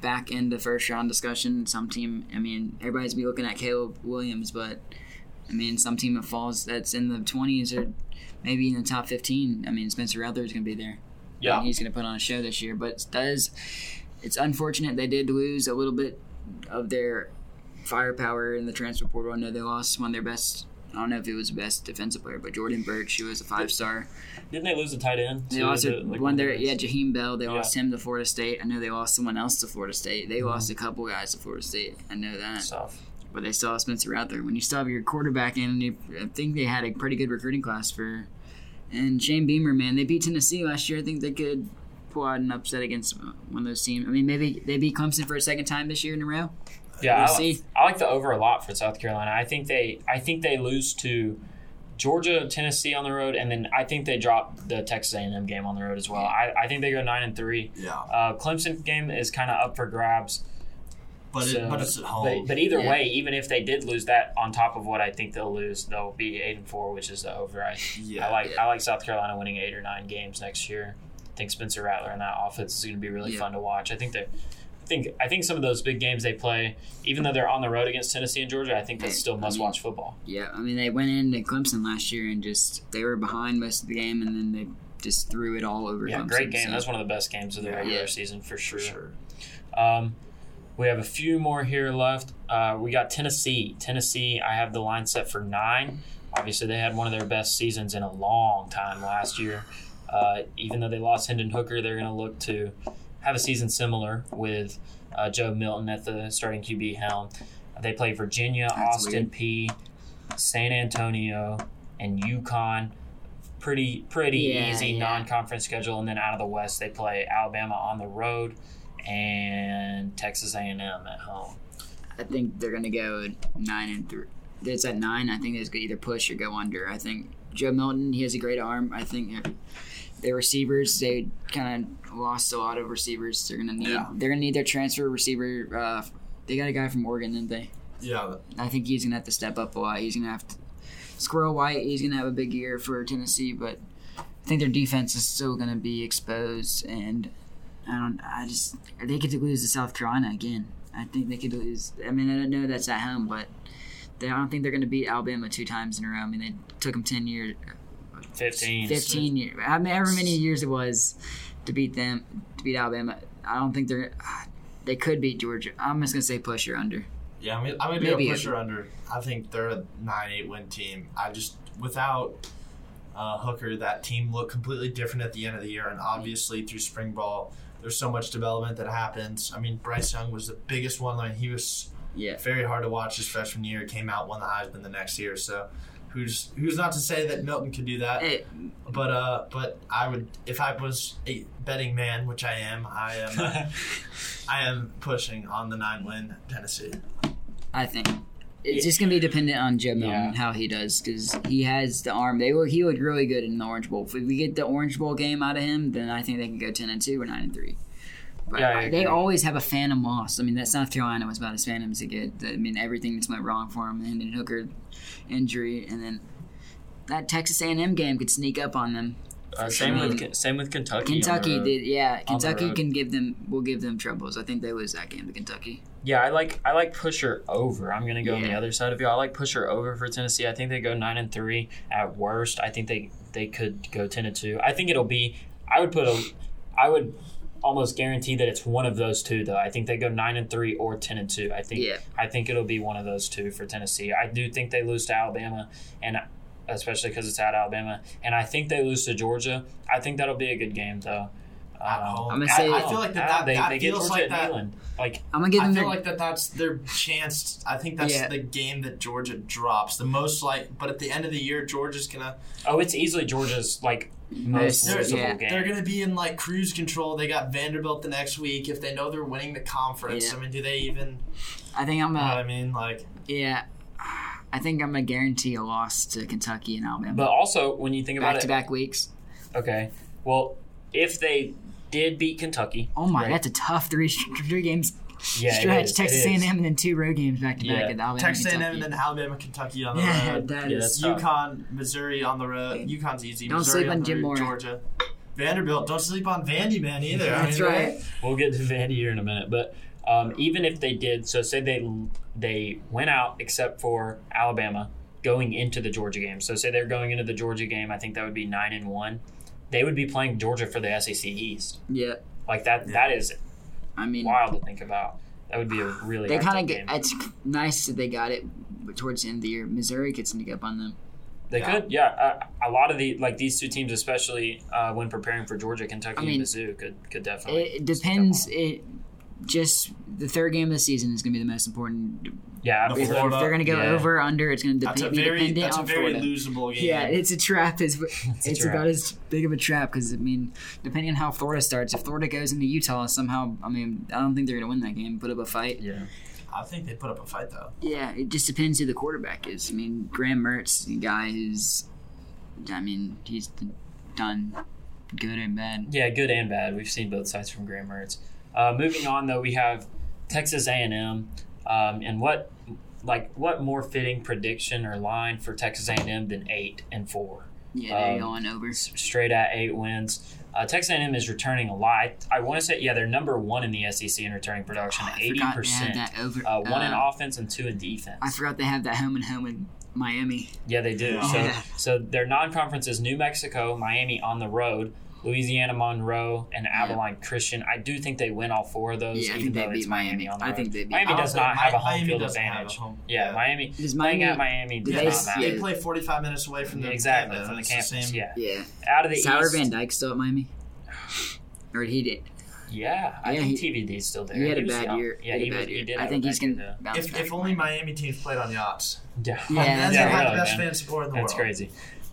back in the first round discussion. Some team, I mean, everybody's be looking at Caleb Williams, but I mean, some team that falls that's in the twenties or maybe in the top fifteen. I mean, Spencer Rattler is going to be there. Yeah, and he's going to put on a show this year. But that is, it's unfortunate they did lose a little bit of their firepower in the transfer portal. I know they lost one of their best. I don't know if it was the best defensive player, but Jordan Birch, who was a five star. Didn't they lose a tight end? They lost the, like, one there. Yeah, Jaheim Bell. They Yeah. lost him to Florida State. I know they lost someone else to Florida State. They Mm-hmm. lost a couple guys to Florida State. I know that. Stuff. But they still have Spencer Rattler. When you still have your quarterback in, you, I think they had a pretty good recruiting class for. And Shane Beamer, man, they beat Tennessee last year. I think they could pull out an upset against one of those teams. I mean, maybe they beat Clemson for a second time this year in a row. Yeah, We'll I, see. like, I like the over a lot for South Carolina. I think they, I think they lose to Georgia, Tennessee on the road, and then I think they drop the Texas A and M game on the road as well. I, I think they go nine and three. Yeah. Uh, Clemson game is kind of up for grabs. But, So, it, but it's at home. But, but either Yeah. way, even if they did lose that, on top of what I think they'll lose, they'll be eight and four, which is the over. I, Yeah. I like Yeah. I like South Carolina winning eight or nine games next year. I think Spencer Rattler and that offense is going to be really Yeah. fun to watch. I think that. I think I think some of those big games they play, even though they're on the road against Tennessee and Georgia, I think that's Hey, still I must mean- watch football. Yeah, I mean, they went into Clemson last year and just they were behind most of the game, and then they just threw it all over Yeah, Clemson. great game. so- That's one of the best games of the Yeah. regular Yeah. season for sure. for sure. Um, we have a few more here left. Uh, we got Tennessee. Tennessee, I have the line set for nine. Obviously, they had one of their best seasons in a long time last year. Uh, even though they lost Hendon Hooker, they're going to look to have a season similar with uh, Joe Milton at the starting Q B helm. They play Virginia, That's Austin weird. P, San Antonio, and UConn. Pretty pretty Yeah, easy yeah. non-conference schedule, and then out of the West they play Alabama on the road and Texas A and M at home. I think they're going to go nine and three. It's at nine. I think it's going to either push or go under. I think Joe Milton, he has a great arm. I think their receivers, they kind of lost a lot of receivers. They're going to need. Yeah. They're going to need their transfer receiver. Uh, they got a guy from Oregon, didn't they? Yeah. I think he's going to have to step up a lot. He's going to have to. Squirrel White, he's going to have a big year for Tennessee, but I think their defense is still going to be exposed, and I don't. I just they could lose to South Carolina again. I think they could lose. I mean, I don't know that's at home, but they, I don't think they're going to beat Alabama two times in a row. I mean, they took them ten years, Fifteen. fifteen years, I mean, however many years it was to beat them, to beat Alabama. I don't think they're. They could beat Georgia. I'm just going to say push or under. Yeah, I mean, I'm going to Maybe be a pusher a- under. I think they're a nine eight win team. I just, without uh, Hooker, that team looked completely different at the end of the year. And obviously, through spring ball, there's so much development that happens. I mean, Bryce Young was the biggest one. I mean, he was Yeah. very hard to watch his freshman year. Came out, won the Heisman the next year. So, who's who's not to say that Milton could do that? Hey, But uh, but I would, if I was a betting man, which I am, I am, uh, I am pushing on the nine win Tennessee. I think it's just gonna be dependent on Joe Milton Yeah. how he does because he has the arm. They will. He looked really good in the Orange Bowl. If we get the Orange Bowl game out of him, then I think they can go ten and two or nine and three. But Yeah, I they agree. always have a phantom loss. I mean, that South Carolina was about as phantom as it get. I mean, everything that's went wrong for him, and then Hooker injury, and then that Texas A and M game could sneak up on them. Uh, same I mean, with same with Kentucky. on the Kentucky road. did, yeah. On the Kentucky road. can give them, will give them troubles. I think they lose that game to Kentucky. Yeah, I like I like pusher over. I'm gonna go on the Yeah. other side of you. I like pusher over for Tennessee. I think they go nine and three at worst. I think they they could go ten and two. I think it'll be. I would put a. I would almost guarantee that it's one of those two though. I think they go nine and three or ten and two. I think. Yeah. I think it'll be one of those two for Tennessee. I do think they lose to Alabama, and especially because it's at Alabama, and I think they lose to Georgia. I think that'll be a good game though. At Um, home. I'm gonna say- I, I feel like that, that, they, that they get feels Georgia like at that. Neyland. Like I'm gonna give I them feel their. like that that's their chance. I think that's Yeah. the game that Georgia drops the most. Like, but at the end of the year, Georgia's gonna oh, it's easily Georgia's like most They're- losable yeah. game. they're gonna be in like cruise control. They got Vanderbilt the next week. If they know they're winning the conference, Yeah. I mean, do they even? I think I'm You know what a. I mean, like, Yeah, I think I'm gonna guarantee a loss to Kentucky and Alabama. But also, when you think about back to it, back weeks. okay, well, if they did beat Kentucky, Oh my, right? that's a tough three three games Yeah, it stretch. is, Texas it A is. and M and then two road games back to Yeah. back at Alabama. Texas A and M Kentucky. and then Alabama, Kentucky on the Yeah, road. that Yeah, is. that's tough. UConn, Missouri on the road. UConn's easy. Don't Missouri sleep on the Jim road, Mora. Georgia. Vanderbilt. Don't sleep on Vandy, man, either. I That's mean, right. We'll get to Vandy here in a minute, but Um, even if they did, so say they they went out except for Alabama going into the Georgia game. So say they're going into the Georgia game, I think that would be nine and one. They would be playing Georgia for the S E C East. Yeah. Like that. Yeah. That is I mean, wild to think about. That would be a really. they kind of game. get. It's nice that they got it, but towards the end of the year, Missouri could sneak up on them. They Yeah. could, yeah. Uh, a lot of the like these two teams, especially uh, when preparing for Georgia, Kentucky, I mean, and Mizzou, could could definitely. It, it depends. It just the third game of the season is going to be the most important. Yeah, The If, if Florida, they're going to go yeah. over under, it's going to That's a be very dependent that's a on very Florida. losable game. Yeah, it's a trap. It's, It's a it's trap. about as big of a trap because, I mean, depending on how Florida starts, if Florida goes into Utah somehow, I mean, I don't think they're going to win that game, put up a fight. yeah. I think they put up a fight though. Yeah, it just depends who the quarterback is. I mean, Graham Mertz, the guy who's, I mean, he's done good and bad. Yeah, good and bad. We've seen both sides from Graham Mertz. Uh, moving on, though, we have Texas A and M, um, and what, like, what more fitting prediction or line for Texas A and M than eight and four? Yeah, they're Um, going over. S- Straight at eight wins. Uh, Texas A and M is returning a lot. I want to say, yeah, they're number one in the S E C in returning production, Oh, I eighty forgot they percent. had that over. Uh, one in uh, offense and two in defense. I forgot they have that home and home in Miami. Yeah, they do. So, Yeah. so their non-conference is New Mexico, Miami on the road, Louisiana Monroe, and Abilene Christian. I do think they win all four of those, Yeah, I even think they though beat it's Miami Miami. on the I road. think they beat Miami I does don't not think have a Mi- home Miami field doesn't have a advantage. home- Yeah, yeah. Miami Does playing Miami- at Miami do does they- not matter. They play forty-five minutes away from the Exactly campus. from the It's campus. same- Yeah, Yeah. out of the Sour East. Van Dyke still at Miami? Or he did? Yeah, I Yeah, think he- T V D's still there. He had a was bad young. year. Yeah, he he, had a was, bad he year. did. I have think a he's bad going year, to bounce If, back. if only Miami teams played on yachts. though. Yeah, then that's they'd right. have really, the best man. fan support in the That's world. crazy.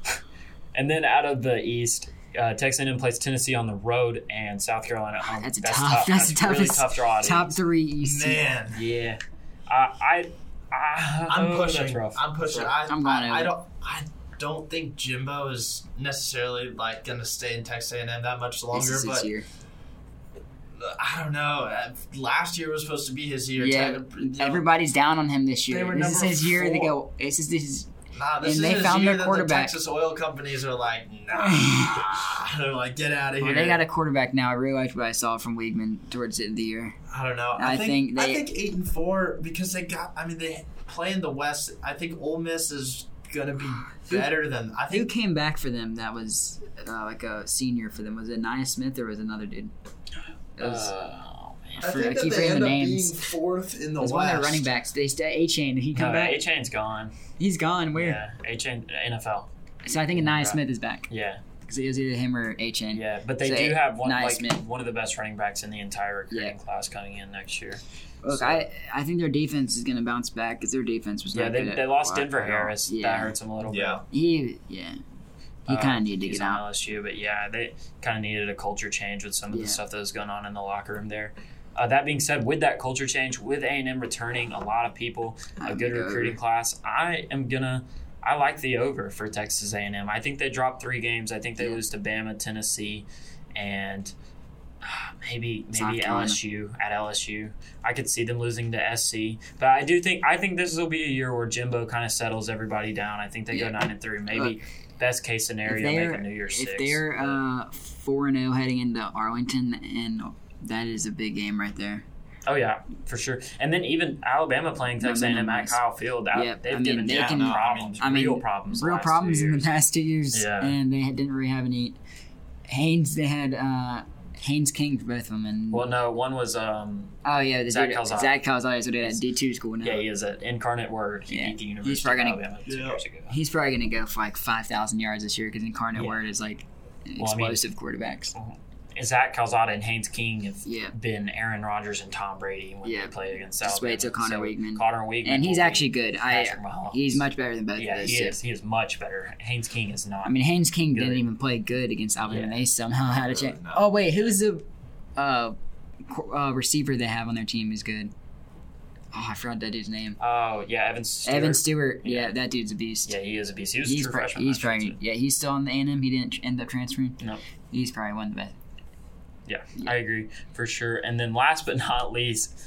And then out of the East, uh, Texas A and M plays Tennessee on the road and South Carolina at home. That's a That's tough. tough. That's, the That's a really toughest. tough draw. out of the Top East. three East. Man, Yeah, uh, I, I, I'm oh, pushing. That's rough. I'm pushing. That's I, I'm going I, I over. don't. I don't think Jimbo is necessarily like going to stay in Texas A and M that much longer. This is his But year. I don't know. Uh, Last year was supposed to be his year. Yeah, Tech- you know, everybody's down on him this They year. were This is number his year to four. go. This is this. Nah, this and is they his found year their that quarterback. The Texas oil companies are like, nah. They're like, get out of Well, here. they got a quarterback now. I really liked what I saw from Weigman towards the end of the year. I don't know. I I, think, think I they- think eight and four because they got. I mean, they play in the West. I think Ole Miss is gonna be better than. I Who think came back for them? That was uh, like a senior for them. Was it Nia Smith or was it another dude? It was, Uh, oh, man. I for- think I that keep they forgetting end the up names. being fourth in the it was West. one of their running backs. They stay A Chain. Did he come No, back? A Chain's gone. He's gone. Where? Yeah, A Chain N F L. So I think Nia Yeah. Smith is back Yeah, because it was either him or A Chain. yeah, but they So, do have one Nia like Smith. one of the best running backs in the entire recruiting Yeah. class coming in next year. Look, So- I I think their defense is going to bounce back because their defense was Yeah, not they, good they at lost all. Denver Harris. Yeah. That hurts them a little Yeah. bit. He yeah, he Uh, kind of needed to he's get on out. L S U, but yeah, they kind of needed a culture change with some of Yeah. the stuff that was going on in the locker room there. Uh, that being said, with that culture change, with A and M returning a lot of people, a I'm good gonna go recruiting over. class, I am gonna. I like the over for Texas A and M. I think they dropped three games. I think they Yeah. lose to Bama, Tennessee, and uh, maybe South maybe Carolina. L S U at L S U. I could see them losing to S C, but I do think I think this will be a year where Jimbo kind of settles everybody down. I think they Yeah. go nine and three, maybe Look, best case If scenario, they're make a New Year's if six. they're uh four and zero heading into Arlington, and that is a big game right there. Oh yeah, for sure. And then even Alabama playing Texas A and M Momentum at wise. Kyle Field, that, Yep, they've I mean, given they them can- problems, I mean, real problems, the real last two problems in the years. past two years, Yeah. and they didn't really have any. Haynes, they had uh, Haynes King for both of them, and Well, no, one was um, oh yeah, the Zach dude- Calzada. Zach Calzada, so they had D two school now. yeah, he is an incarnate word. He Yeah. beat the He's University probably of gonna- Alabama two Yeah. years ago. He's probably going to go for like five thousand yards this year because Incarnate Yeah. Word is like Well, I mean- explosive quarterbacks. Zach Calzada and Haynes King have Yeah. been Aaron Rodgers and Tom Brady when Yeah. they play against Just Alabama. wait till Connor So, Weigman. Connor Weigman, And he's will be actually good. I Patrick Mahomes. he's much better than both yeah, of those. he two. is. He is much better. Haynes King is not. I mean, Haynes King Good. didn't even play good against Alabama. Yeah. They somehow had a chance. No. Oh wait, who's the uh, qu- uh, receiver they have on their team is good? Oh, I forgot that dude's name. oh yeah, Evan Stewart. Evan Stewart. Yeah. Yeah. that dude's a beast. Yeah, he is a beast. He was a he's true pro- freshman. he's last year, probably too. yeah he's still on the A and M. He didn't tr- end up transferring. No. He's probably one of the best. Yeah, Yeah. I agree for sure. And then last but not least,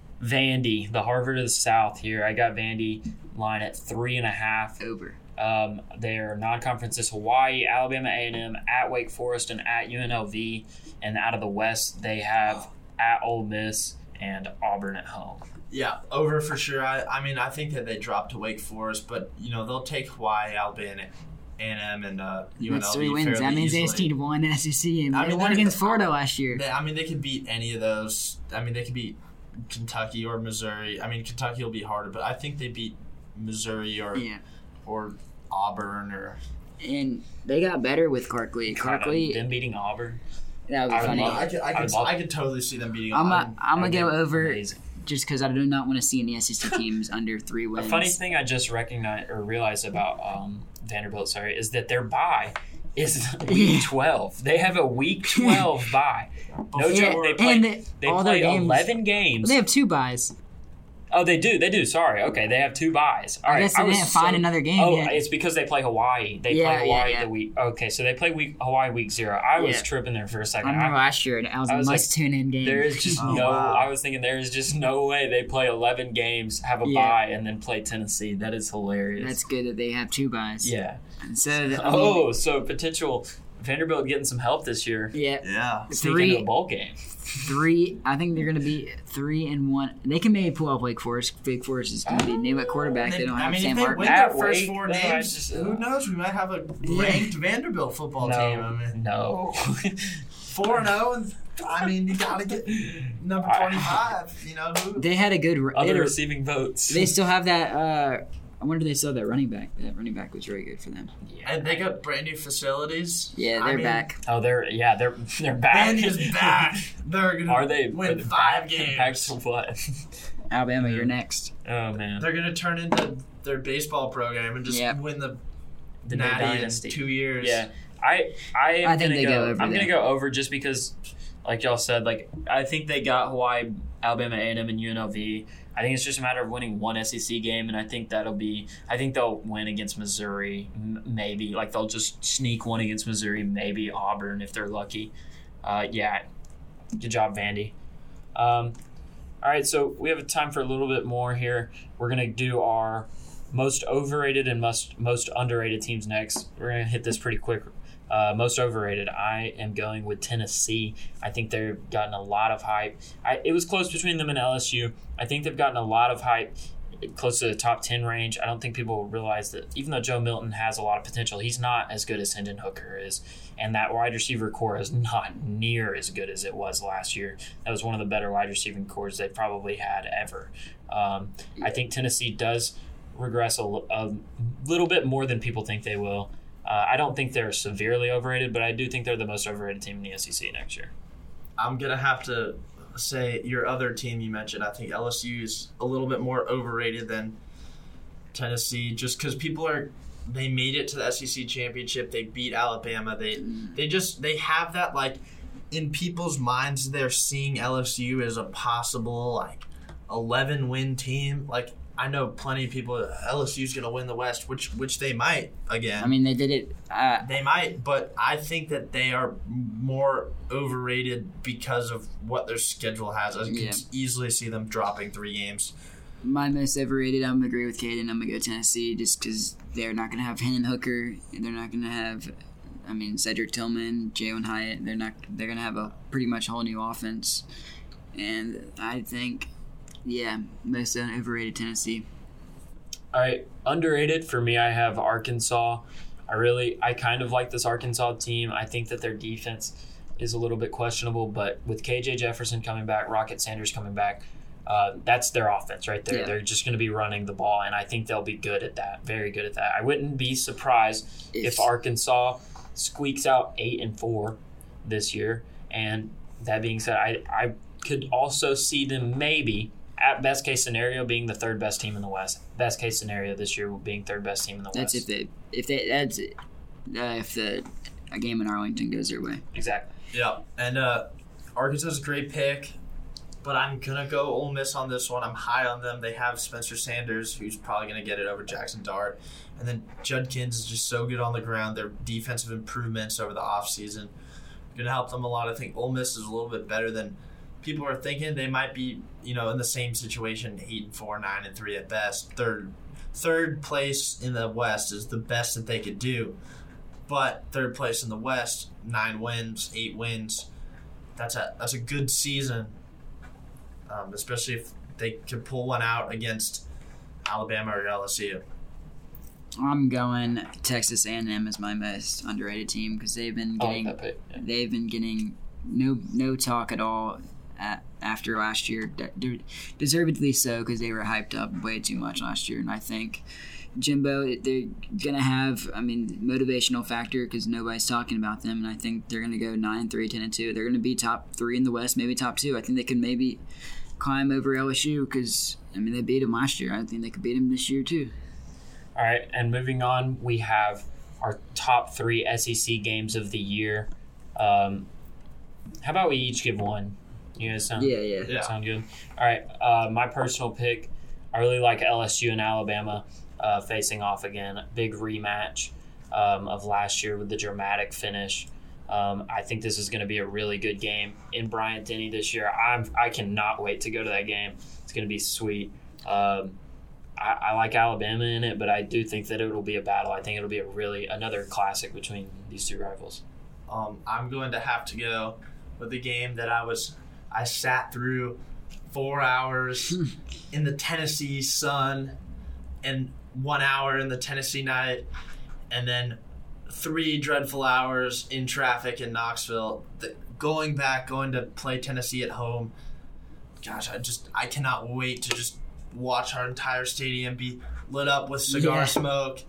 Vandy, the Harvard of the South here. I got Vandy line at three and a half. Over. Um, their non-conferences: Hawaii, Alabama A and M, at Wake Forest, and at U N L V. And out of the West, they have at Ole Miss and Auburn at home. Yeah, over for sure. I, I mean, I think that they dropped to Wake Forest, but, you know, they'll take Hawaii, Alabama, A and M, and uh, U N L V That's three wins. That means they just easily. need one S E C game. I They mean, won they're- against Florida last year. They, I mean, they could beat any of those. I mean, they could beat Kentucky or Missouri. I mean, Kentucky will be harder, but I think they beat Missouri or Yeah. or Auburn or. And they got better with Clarkley. Clarkley, Them beating Auburn. that would be I would funny. love- I could, I I could, would love- I could totally see them beating. I'm, Auburn. I'm going to go That'd be over amazing. just because I do not want to see any S E C teams under three A wins. funny thing I just recognized or realized about um, Vanderbilt, sorry, is that their bye is week twelve. They have a week twelve bye. No Yeah, joke. They play, and they- they all play their games- eleven games. They have two buys. Oh, they do. They do. Sorry. Okay, they have two buys. All I right. guess they was didn't find another game Oh, yet. it's because they play Hawaii. They Yeah, play yeah, Hawaii yeah. the week. Okay, so they play week Hawaii week zero. I was Yeah. tripping there for a second. I remember I- last year, and I was, I a was like, must-tune-in game. There is just Oh, no. wow. I was thinking there is just no way they play eleven games, have a Yeah. bye, and then play Tennessee. That is hilarious. That's good that they have two buys. yeah. And so, I mean, Oh, so potential Vanderbilt getting some help this year. yeah, Yeah. Sneaking Three- into a bowl game. three. I think they're going to be three and one. They can maybe pull off Wake Forest. Wake Forest is going to be new at quarterback. They, They- don't I have mean, Sam if they Hartman. win At their first Wake, four no, I games, just- who knows? We might have a ranked Vanderbilt football team. I No, mean, no. four and zero, and I mean, you got to get number I- twenty-five. You know, who? They had a good. They, Other had a- receiving votes. they still have that. Uh, I wonder if they still have that running back. That running back was very good for them. Yeah. And they got brand new facilities. Yeah, I they're mean, back. Oh, they're yeah, they're they're back. Brand is back. They're gonna Are they win are they five back? games. Back to what? Alabama, you're next. Oh man, They're gonna turn into their baseball program and just Yeah. win the, the new Natty in dynasty. two years. Yeah, I I am I think gonna they go. go over I'm gonna them. go over just because, like y'all said, like I think they got Hawaii, Alabama, A and M, and U N L V. I think it's just a matter of winning one S E C game, and I think that'll be. I think they'll win against Missouri, m- maybe. Like they'll just sneak one against Missouri, maybe Auburn if they're lucky. Uh, yeah, good job, Vandy. Um, all right, so we have time for a little bit more here. We're gonna do our most overrated and most most underrated teams next. We're gonna hit this pretty quick. Uh, most overrated, I am going with Tennessee. I think they've gotten a lot of hype. I, it was close between them and L S U. I think they've gotten a lot of hype, close to the top ten range. I don't think people realize that even though Joe Milton has a lot of potential, he's not as good as Hendon Hooker is. And that wide receiver core is not near as good as it was last year. That was one of the better wide receiving cores they've probably had ever. Um, I think Tennessee does regress a, a little bit more than people think they will. Uh, I don't think they're severely overrated, but I do think they're the most overrated team in the S E C next year. I'm gonna have to say your other team you mentioned. I think L S U is a little bit more overrated than Tennessee, just because people are. They made it to the S E C championship. They beat Alabama. They they just they have that like in people's minds. They're seeing L S U as a possible like eleven win team. Like I know plenty of people. L S U's gonna win the West, which which they might again. I mean, they did it. Uh, They might, but I think that they are more overrated because of what their schedule has. I can Yeah. easily see them dropping three games. my most overrated, I'm going to agree with Caden. I'm going to go Tennessee just because they're not going to have Hendon Hooker. They're not going to have, I mean, Cedric Tillman, Jalen Hyatt. They're not. They're going to have a pretty much whole new offense. And I think, yeah, most overrated Tennessee. All right, underrated for me, I have Arkansas. I really, I kind of like this Arkansas team. I think that their defense is a little bit questionable, but with K J Jefferson coming back, Rocket Sanders coming back, uh, that's their offense right there. Yeah. They're just going to be running the ball, and I think they'll be good at that, very good at that. I wouldn't be surprised if, If- Arkansas squeaks out eight and four this year. And that being said, I, I could also see them maybe, at best case scenario, being the third best team in the West. Best case scenario this year being third best team in the That's West. if they, if they, that's it. Uh, if the a game in Arlington goes their way. Exactly. Yeah, and uh, Arkansas is a great pick, but I'm gonna go Ole Miss on this one. I'm high on them. They have Spencer Sanders, who's probably gonna get it over Jackson Dart, and then Judkins is just so good on the ground. Their defensive improvements over the offseason gonna help them a lot. I think Ole Miss is a little bit better than people are thinking. They might be, you know, in the same situation, eight and four, nine and three at best. Third, third place in the West is the best that they could do. But third place in the West, nine wins, eight wins. That's a that's a good season. um, especially if they could pull one out against Alabama or L S U. I'm going Texas A and M as my most underrated team because they've been I like getting that pick. Yeah. they've been getting no no talk at all at, after last year. De- deservedly so because they were hyped up way too much last year, and I think Jimbo they're gonna have I mean motivational factor because nobody's talking about them, and I think they're gonna go nine and three, ten and two. They're gonna be top three in the West, maybe top two. I think they could maybe climb over L S U because I mean they beat them last year. I think they could beat them this year too. All right, and moving on, we have our top three S E C games of the year. Um, how about we each give one? You guys sound, Yeah, yeah. Yeah. sound good? All right, uh, my personal pick, I really like L S U and Alabama uh, facing off again. Big rematch um, of last year with the dramatic finish. Um, I think this is going to be a really good game in Bryant-Denny this year. I'm, I cannot wait to go to that game. It's going to be sweet. Um, I, I like Alabama in it, but I do think that it will be a battle. I think it'll be a really another classic between these two rivals. Um, I'm going to have to go with the game that I was I sat through four hours in the Tennessee sun and one hour in the Tennessee night and then three dreadful hours in traffic in Knoxville. The, going back, going to play Tennessee at home. Gosh, I just I cannot wait to just watch our entire stadium be lit up with cigar Yeah. smoke.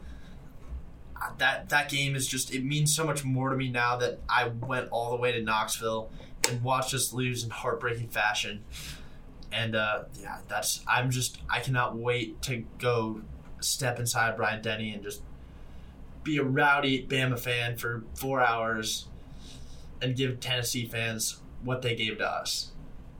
That that game is just, it means so much more to me now that I went all the way to Knoxville and watched us lose in heartbreaking fashion. And uh, yeah, that's I'm just I cannot wait to go step inside Bryant-Denny and just be a rowdy Bama fan for four hours and give Tennessee fans what they gave to us.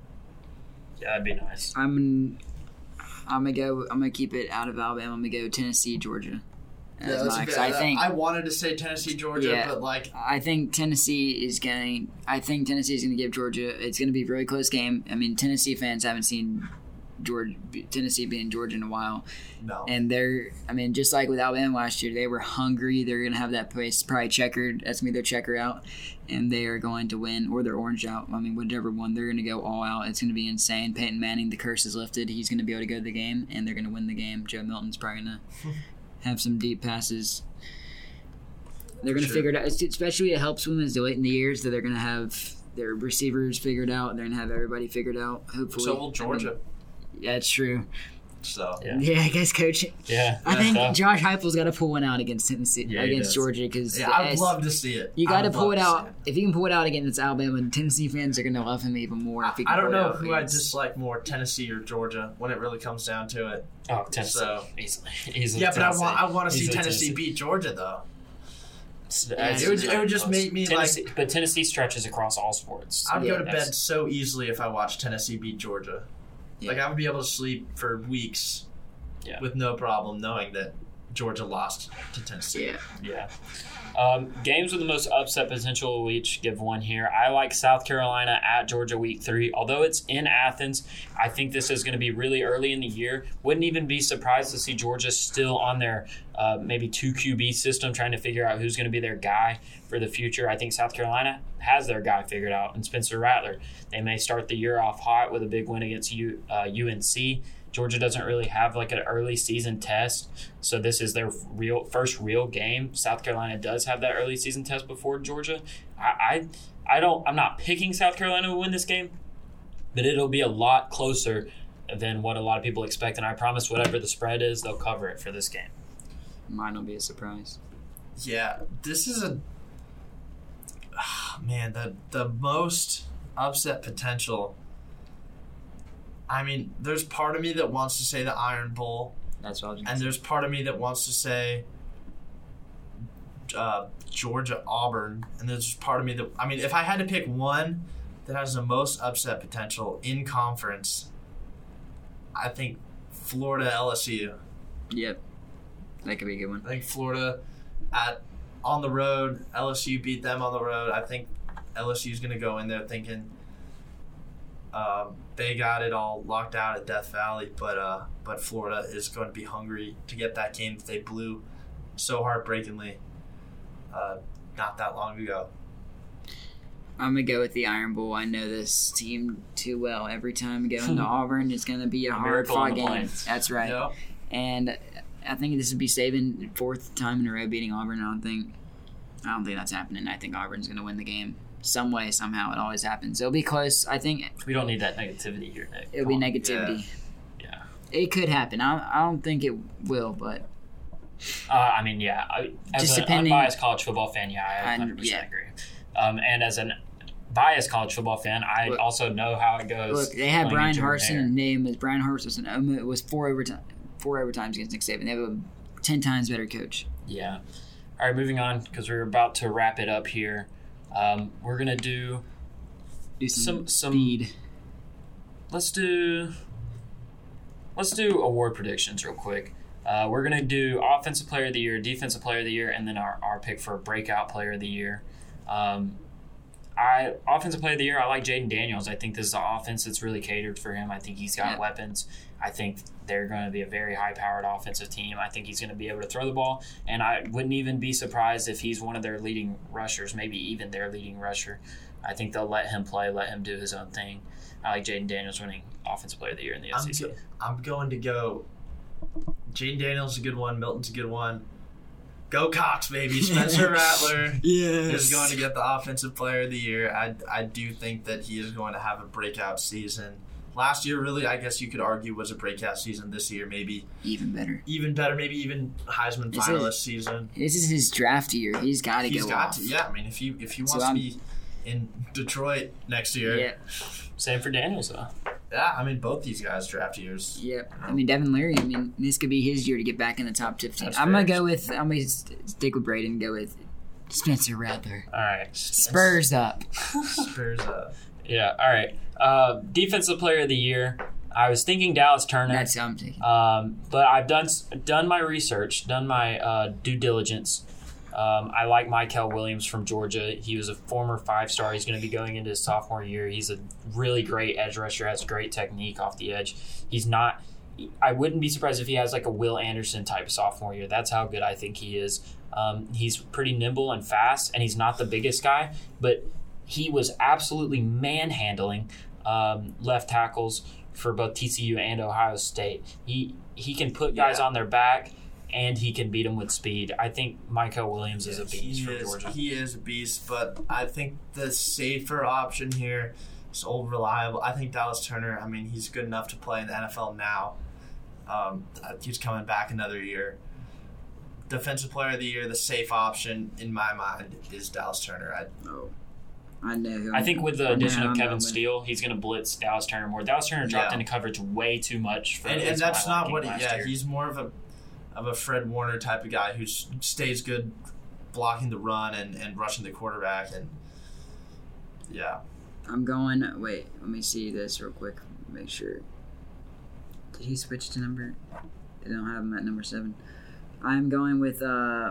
Yeah, that'd be nice. I'm I'm gonna go. I'm gonna keep it out of Alabama. I'm gonna go Tennessee, Georgia. As Yeah, that's my- a 'cause bit- I think I wanted to say Tennessee, Georgia, Yeah. but like I think Tennessee is going. I think Tennessee is going to give Georgia. It's going to be a very close game. I mean, Tennessee fans haven't seen Georgia, Tennessee being Georgia in a while, no. and they're. I mean, just like with Alabama last year, they were hungry. They're going to have that place probably checkered. That's going to be their checker out, and they are going to win, or their orange out. I mean, whichever one, they're going to go all out. It's going to be insane. Peyton Manning, the curse is lifted. He's going to be able to go to the game, and they're going to win the game. Joe Milton's probably going to have some deep passes. They're going to Sure. figure it out. Especially it helps when it's late in the years that they're going to have their receivers figured out. They're going to have everybody figured out, hopefully. So will Georgia. I mean, yeah, it's true. So Yeah. Yeah, I guess coach. Yeah, I think tough. Josh Heupel's got to pull one out against Tennessee, Yeah, he against does. Georgia, because yeah, I'd love to see it. you I got to would pull love it to see out. If you can pull it out against Alabama, Tennessee fans are going to love him even more. If he can I don't pull it know out who I against- dislike more, Tennessee or Georgia, when it really comes down to it. Oh, Tennessee. So- easily, easily Yeah, but I Tennessee. want I want to see Easily Tennessee beat Georgia though. It's- Yeah, it's it would- not it would just close. make me, Tennessee, but Tennessee stretches across all sports. I'd Yeah, go to that's- bed so easily if I watched Tennessee beat Georgia. Yeah. Like I would be able to sleep for weeks Yeah. with no problem knowing that Georgia lost to Tennessee. Yeah. Yeah. Um, games with the most upset potential, we each give one here. I like South Carolina at Georgia week three. Although it's in Athens, I think this is going to be really early in the year. Wouldn't even be surprised to see Georgia still on their uh, maybe two Q B system, trying to figure out who's going to be their guy for the future. I think South Carolina has their guy figured out in Spencer Rattler. They may start the year off hot with a big win against U, uh, U N C. Georgia doesn't really have like an early season test, so this is their real first real game. South Carolina does have that early season test before Georgia. I, I, I don't. I'm not picking South Carolina to win this game, but it'll be a lot closer than what a lot of people expect. And I promise, whatever the spread is, they'll cover it for this game. Mine will be a surprise. Yeah, this is a oh, man the the most upset potential. I mean, there's part of me that wants to say the Iron Bowl, That's what I was going and to say. there's part of me that wants to say uh, Georgia Auburn, and there's part of me that I mean, if I had to pick one that has the most upset potential in conference, I think Florida L S U. Yep. That could be a good one. I think Florida at on the road, L S U beat them on the road. I think L S U is going to go in there thinking um, they got it all locked out at Death Valley, but uh, but Florida is going to be hungry to get that game that they blew so heartbreakingly uh, not that long ago. I'm gonna go with the Iron Bowl. I know this team too well. Every time going to Auburn, it's gonna be a, A hard miracle on fought the game. Plains. That's right. Yep. And I think this would be Saban fourth time in a row beating Auburn. I don't think, I don't think that's happening. I think Auburn's gonna win the game some way, somehow. It always happens. It'll be close. I think We don't need that negativity here, Nick. it'll be Come on. negativity. Yeah. It could happen. I, I don't think it will, but Uh, I mean, yeah. I, as Just an depending- unbiased college football fan, yeah, I I- one hundred percent yeah. agree. Um, and as an biased college football fan, I Look- also know how it goes. look, they had playing Brian in Jordan Harson. Hare. And name was Brian Harson. It was four overtime, four overtimes against Nick Saban. They have a ten times better coach. Yeah. All right, moving on because we're about to wrap it up here. Um, we're gonna do. Do some, Some- some- speed. Let's do. Let's do award predictions real quick. Uh, we're gonna do offensive player of the year, defensive player of the year, and then our, our pick for breakout player of the year. Um, I offensive player of the year. I like Jaden Daniels. I think this is an offense that's really catered for him. I think he's got Yeah. weapons. I think they're going to be a very high-powered offensive team. I think he's going to be able to throw the ball, and I wouldn't even be surprised if he's one of their leading rushers, maybe even their leading rusher. I think they'll let him play, let him do his own thing. I like Jaden Daniels winning offensive player of the year in the I'm, S E C. go- I'm going to go. Jaden Daniels is a good one. Milton's a good one. Go Cox, baby. Spencer Rattler is going to get the offensive player of the year. I, I do think that he is going to have a breakout season. Last year, really, I guess you could argue was a breakout season. This year, maybe Even better. even better, maybe even Heisman This finalist is- season. This is his draft year. He's got to He's go got off. to. Yeah, I mean, if he if he So wants to I'm- be in Detroit next year, Yeah. Same for Daniels, though. yeah, I mean, both these guys draft years. Yep. I mean, Devin Leary, I mean, this could be his year to get back in the top fifteen. That's I'm going to fair. go with, I'm going to stick with Braden and go with Spencer Rattler. All right. Spurs up. Spurs up. Yeah, all right. Uh, defensive player of the year. I was thinking Dallas Turner. That's how I'm taking. Um, but I've done done my research, done my uh, due diligence. Um, I like Michael Williams from Georgia. He was a former five-star. He's going to be going into his sophomore year. He's a really great edge rusher, has great technique off the edge. He's not – I wouldn't be surprised if he has like a Will Anderson type of sophomore year. That's how good I think he is. Um, he's pretty nimble and fast, and he's not the biggest guy, but he was absolutely manhandling um, left tackles for both T C U and Ohio State. He he can put guys Yeah. on their back, and he can beat them with speed. I think Michael Williams is a beast he for is, Georgia. He is a beast, but I think the safer option here is old reliable. I think Dallas Turner, I mean, he's good enough to play in the N F L now. Um, he's coming back another year. Defensive player of the year, the safe option in my mind is Dallas Turner. I, Oh. I know. who I I'm- think with the I know addition who of I'm Kevin going with. Steele, he's going to blitz Dallas Turner more. Dallas Turner dropped Yeah. into coverage way too much for and, at and least that's my not liking what. He, last yeah, year. he's more of a of a Fred Warner type of guy who s- stays good blocking the run and, and rushing the quarterback. And yeah, I'm going. Wait, let me see this real quick. Make sure. Did he switch to number? They don't have him at number seven. I'm going with uh,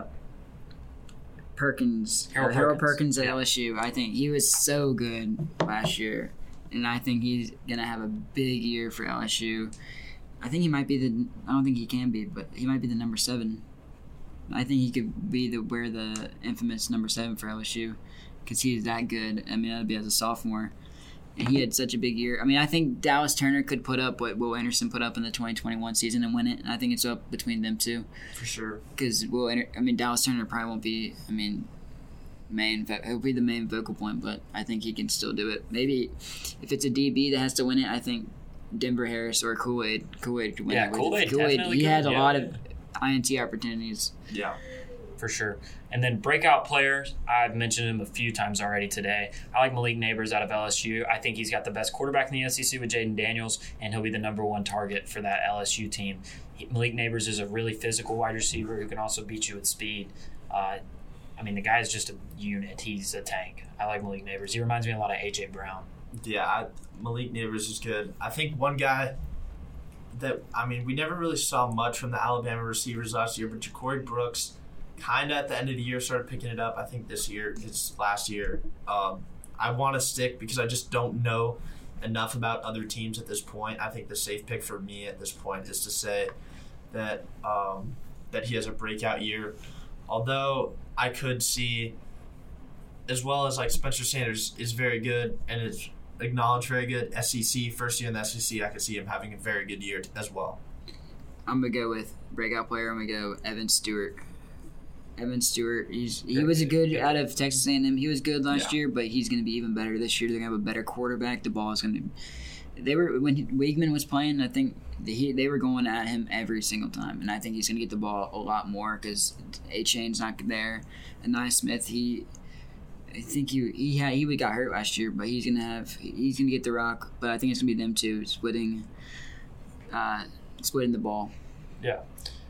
Perkins. Harold uh, Harold Perkins. Perkins at Yeah. L S U. I think he was so good last year, and I think he's gonna have a big year for L S U. I think he might be the. I don't think he can be, but he might be the number seven. I think he could be the wear the infamous number seven for L S U because he is that good. I mean, that'd be as a sophomore. And he had such a big year. I mean, I think Dallas Turner could put up what Will Anderson put up in the twenty twenty-one season and win it. And I think it's up between them two for sure. because Will. Ander- I mean, Dallas Turner probably won't be. I mean, main. vo- He'll be the main vocal point, but I think he can still do it. Maybe if it's a D B that has to win it, I think Denver Harris or Kool Aid. Kool Aid could win Yeah, it. with Kool-Aid it. Kool-Aid. definitely He could, had a yeah. lot of I N T opportunities. Yeah. for sure. And then breakout players, I've mentioned him a few times already today. I like Malik Neighbors out of L S U. I think he's got the best quarterback in the S E C with Jaden Daniels, and he'll be the number one target for that L S U team. He, Malik Neighbors is a really physical wide receiver who can also beat you with speed. Uh, I mean, the guy is just a unit. He's a tank. I like Malik Neighbors. He reminds me a lot of A J Brown. Yeah, I, Malik Neighbors is good. I think one guy that, I mean, we never really saw much from the Alabama receivers last year, but Ja'Cory Brooks kind of at the end of the year started picking it up. I think this year, his last year. Um, I want to stick because I just don't know enough about other teams at this point. I think the safe pick for me at this point is to say that um, that he has a breakout year. Although I could see as well as like Spencer Sanders is very good and is acknowledged very good. S E C, first year in the S E C, I could see him having a very good year as well. I'm gonna go with breakout player. I'm gonna go Evan Stewart. Evan Stewart, he's he was a good out of Texas A and M. He was good last Yeah. year, but he's gonna be even better this year. They're gonna have a better quarterback. The ball is gonna. They were when Weigman was playing. I think he, they were going at him every single time, and I think he's gonna get the ball a lot more because A-Chain's not there. And Naismith, he, I think he he had he got hurt last year, but he's gonna have he's gonna get the rock. But I think it's gonna be them two splitting, uh, splitting the ball. Yeah.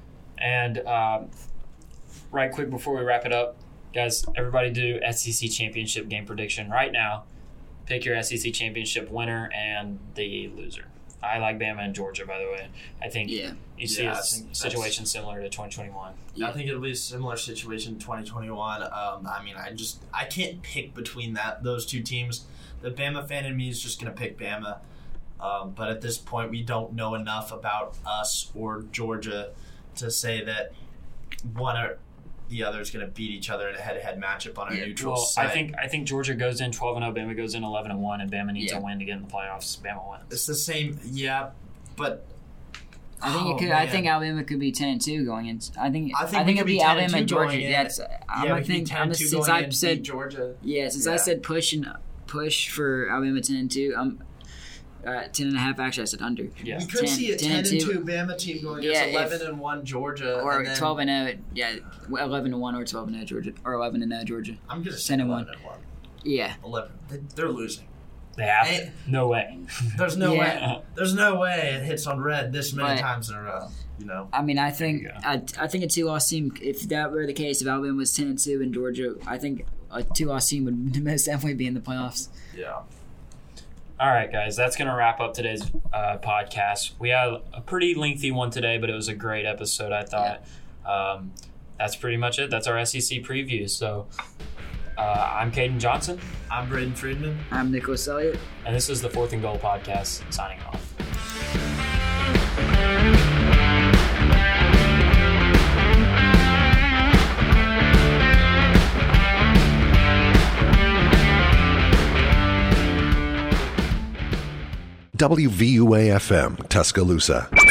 And um, right quick before we wrap it up, guys, everybody do S E C championship game prediction right now. Pick your S E C championship winner and the loser. I like Bama and Georgia, by the way. I think Yeah. you see Yeah, a I s- think situation similar to twenty twenty-one. Yeah. I think it'll be a similar situation in twenty twenty-one. Um, I mean, I just I can't pick between that those two teams. The Bama fan in me is just going to pick Bama. Um, but at this point, we don't know enough about us or Georgia to say that one or the other is going to beat each other in a head-to-head matchup on a Yeah, neutral Well, site. I think I think Georgia goes in twelve and oh, Bama goes in eleven and one, and Bama needs Yeah. a win to get in the playoffs. Bama wins. it's the same. Yeah, but I think Oh, it could. I man. think Alabama could be ten and two going in. I think. I I think think, we it'll could be be ten and Alabama two and Georgia. going in. Yes, I'm yeah, a we could be think. ten I'm and a, two since going I in, said beat Georgia. yeah, since Yeah. I said push and push for Alabama ten and two. I'm uh, ten and a half. Actually, I said under. Yeah. You could ten- see a ten ten and and two. two Bama team going Yeah, against eleven if- and one Georgia, Or and then, twelve and zero. Yeah, eleven and one or twelve and zero Georgia, or eleven and zero Georgia. I'm gonna say ten and eleven one. and one. Yeah, Eleven. They- They're losing. They have Hey. to. No way. There's no Yeah. way. There's no way it hits on red this many But- times in a row. You know. I mean, I think There you I, I think a two-loss team. If that were the case, if Alabama was ten and two and Georgia, I think a two-loss team would most definitely be in the playoffs. Yeah. All right, guys, that's going to wrap up today's uh, podcast. We had a pretty lengthy one today, but it was a great episode, I thought. Um, that's pretty much it. That's our S E C preview. So uh, I'm Caden Johnson, I'm Braden Friedman. I'm Nicholas Elliott. and this is the Fourth and Goal podcast, signing off. W V U A F M, Tuscaloosa.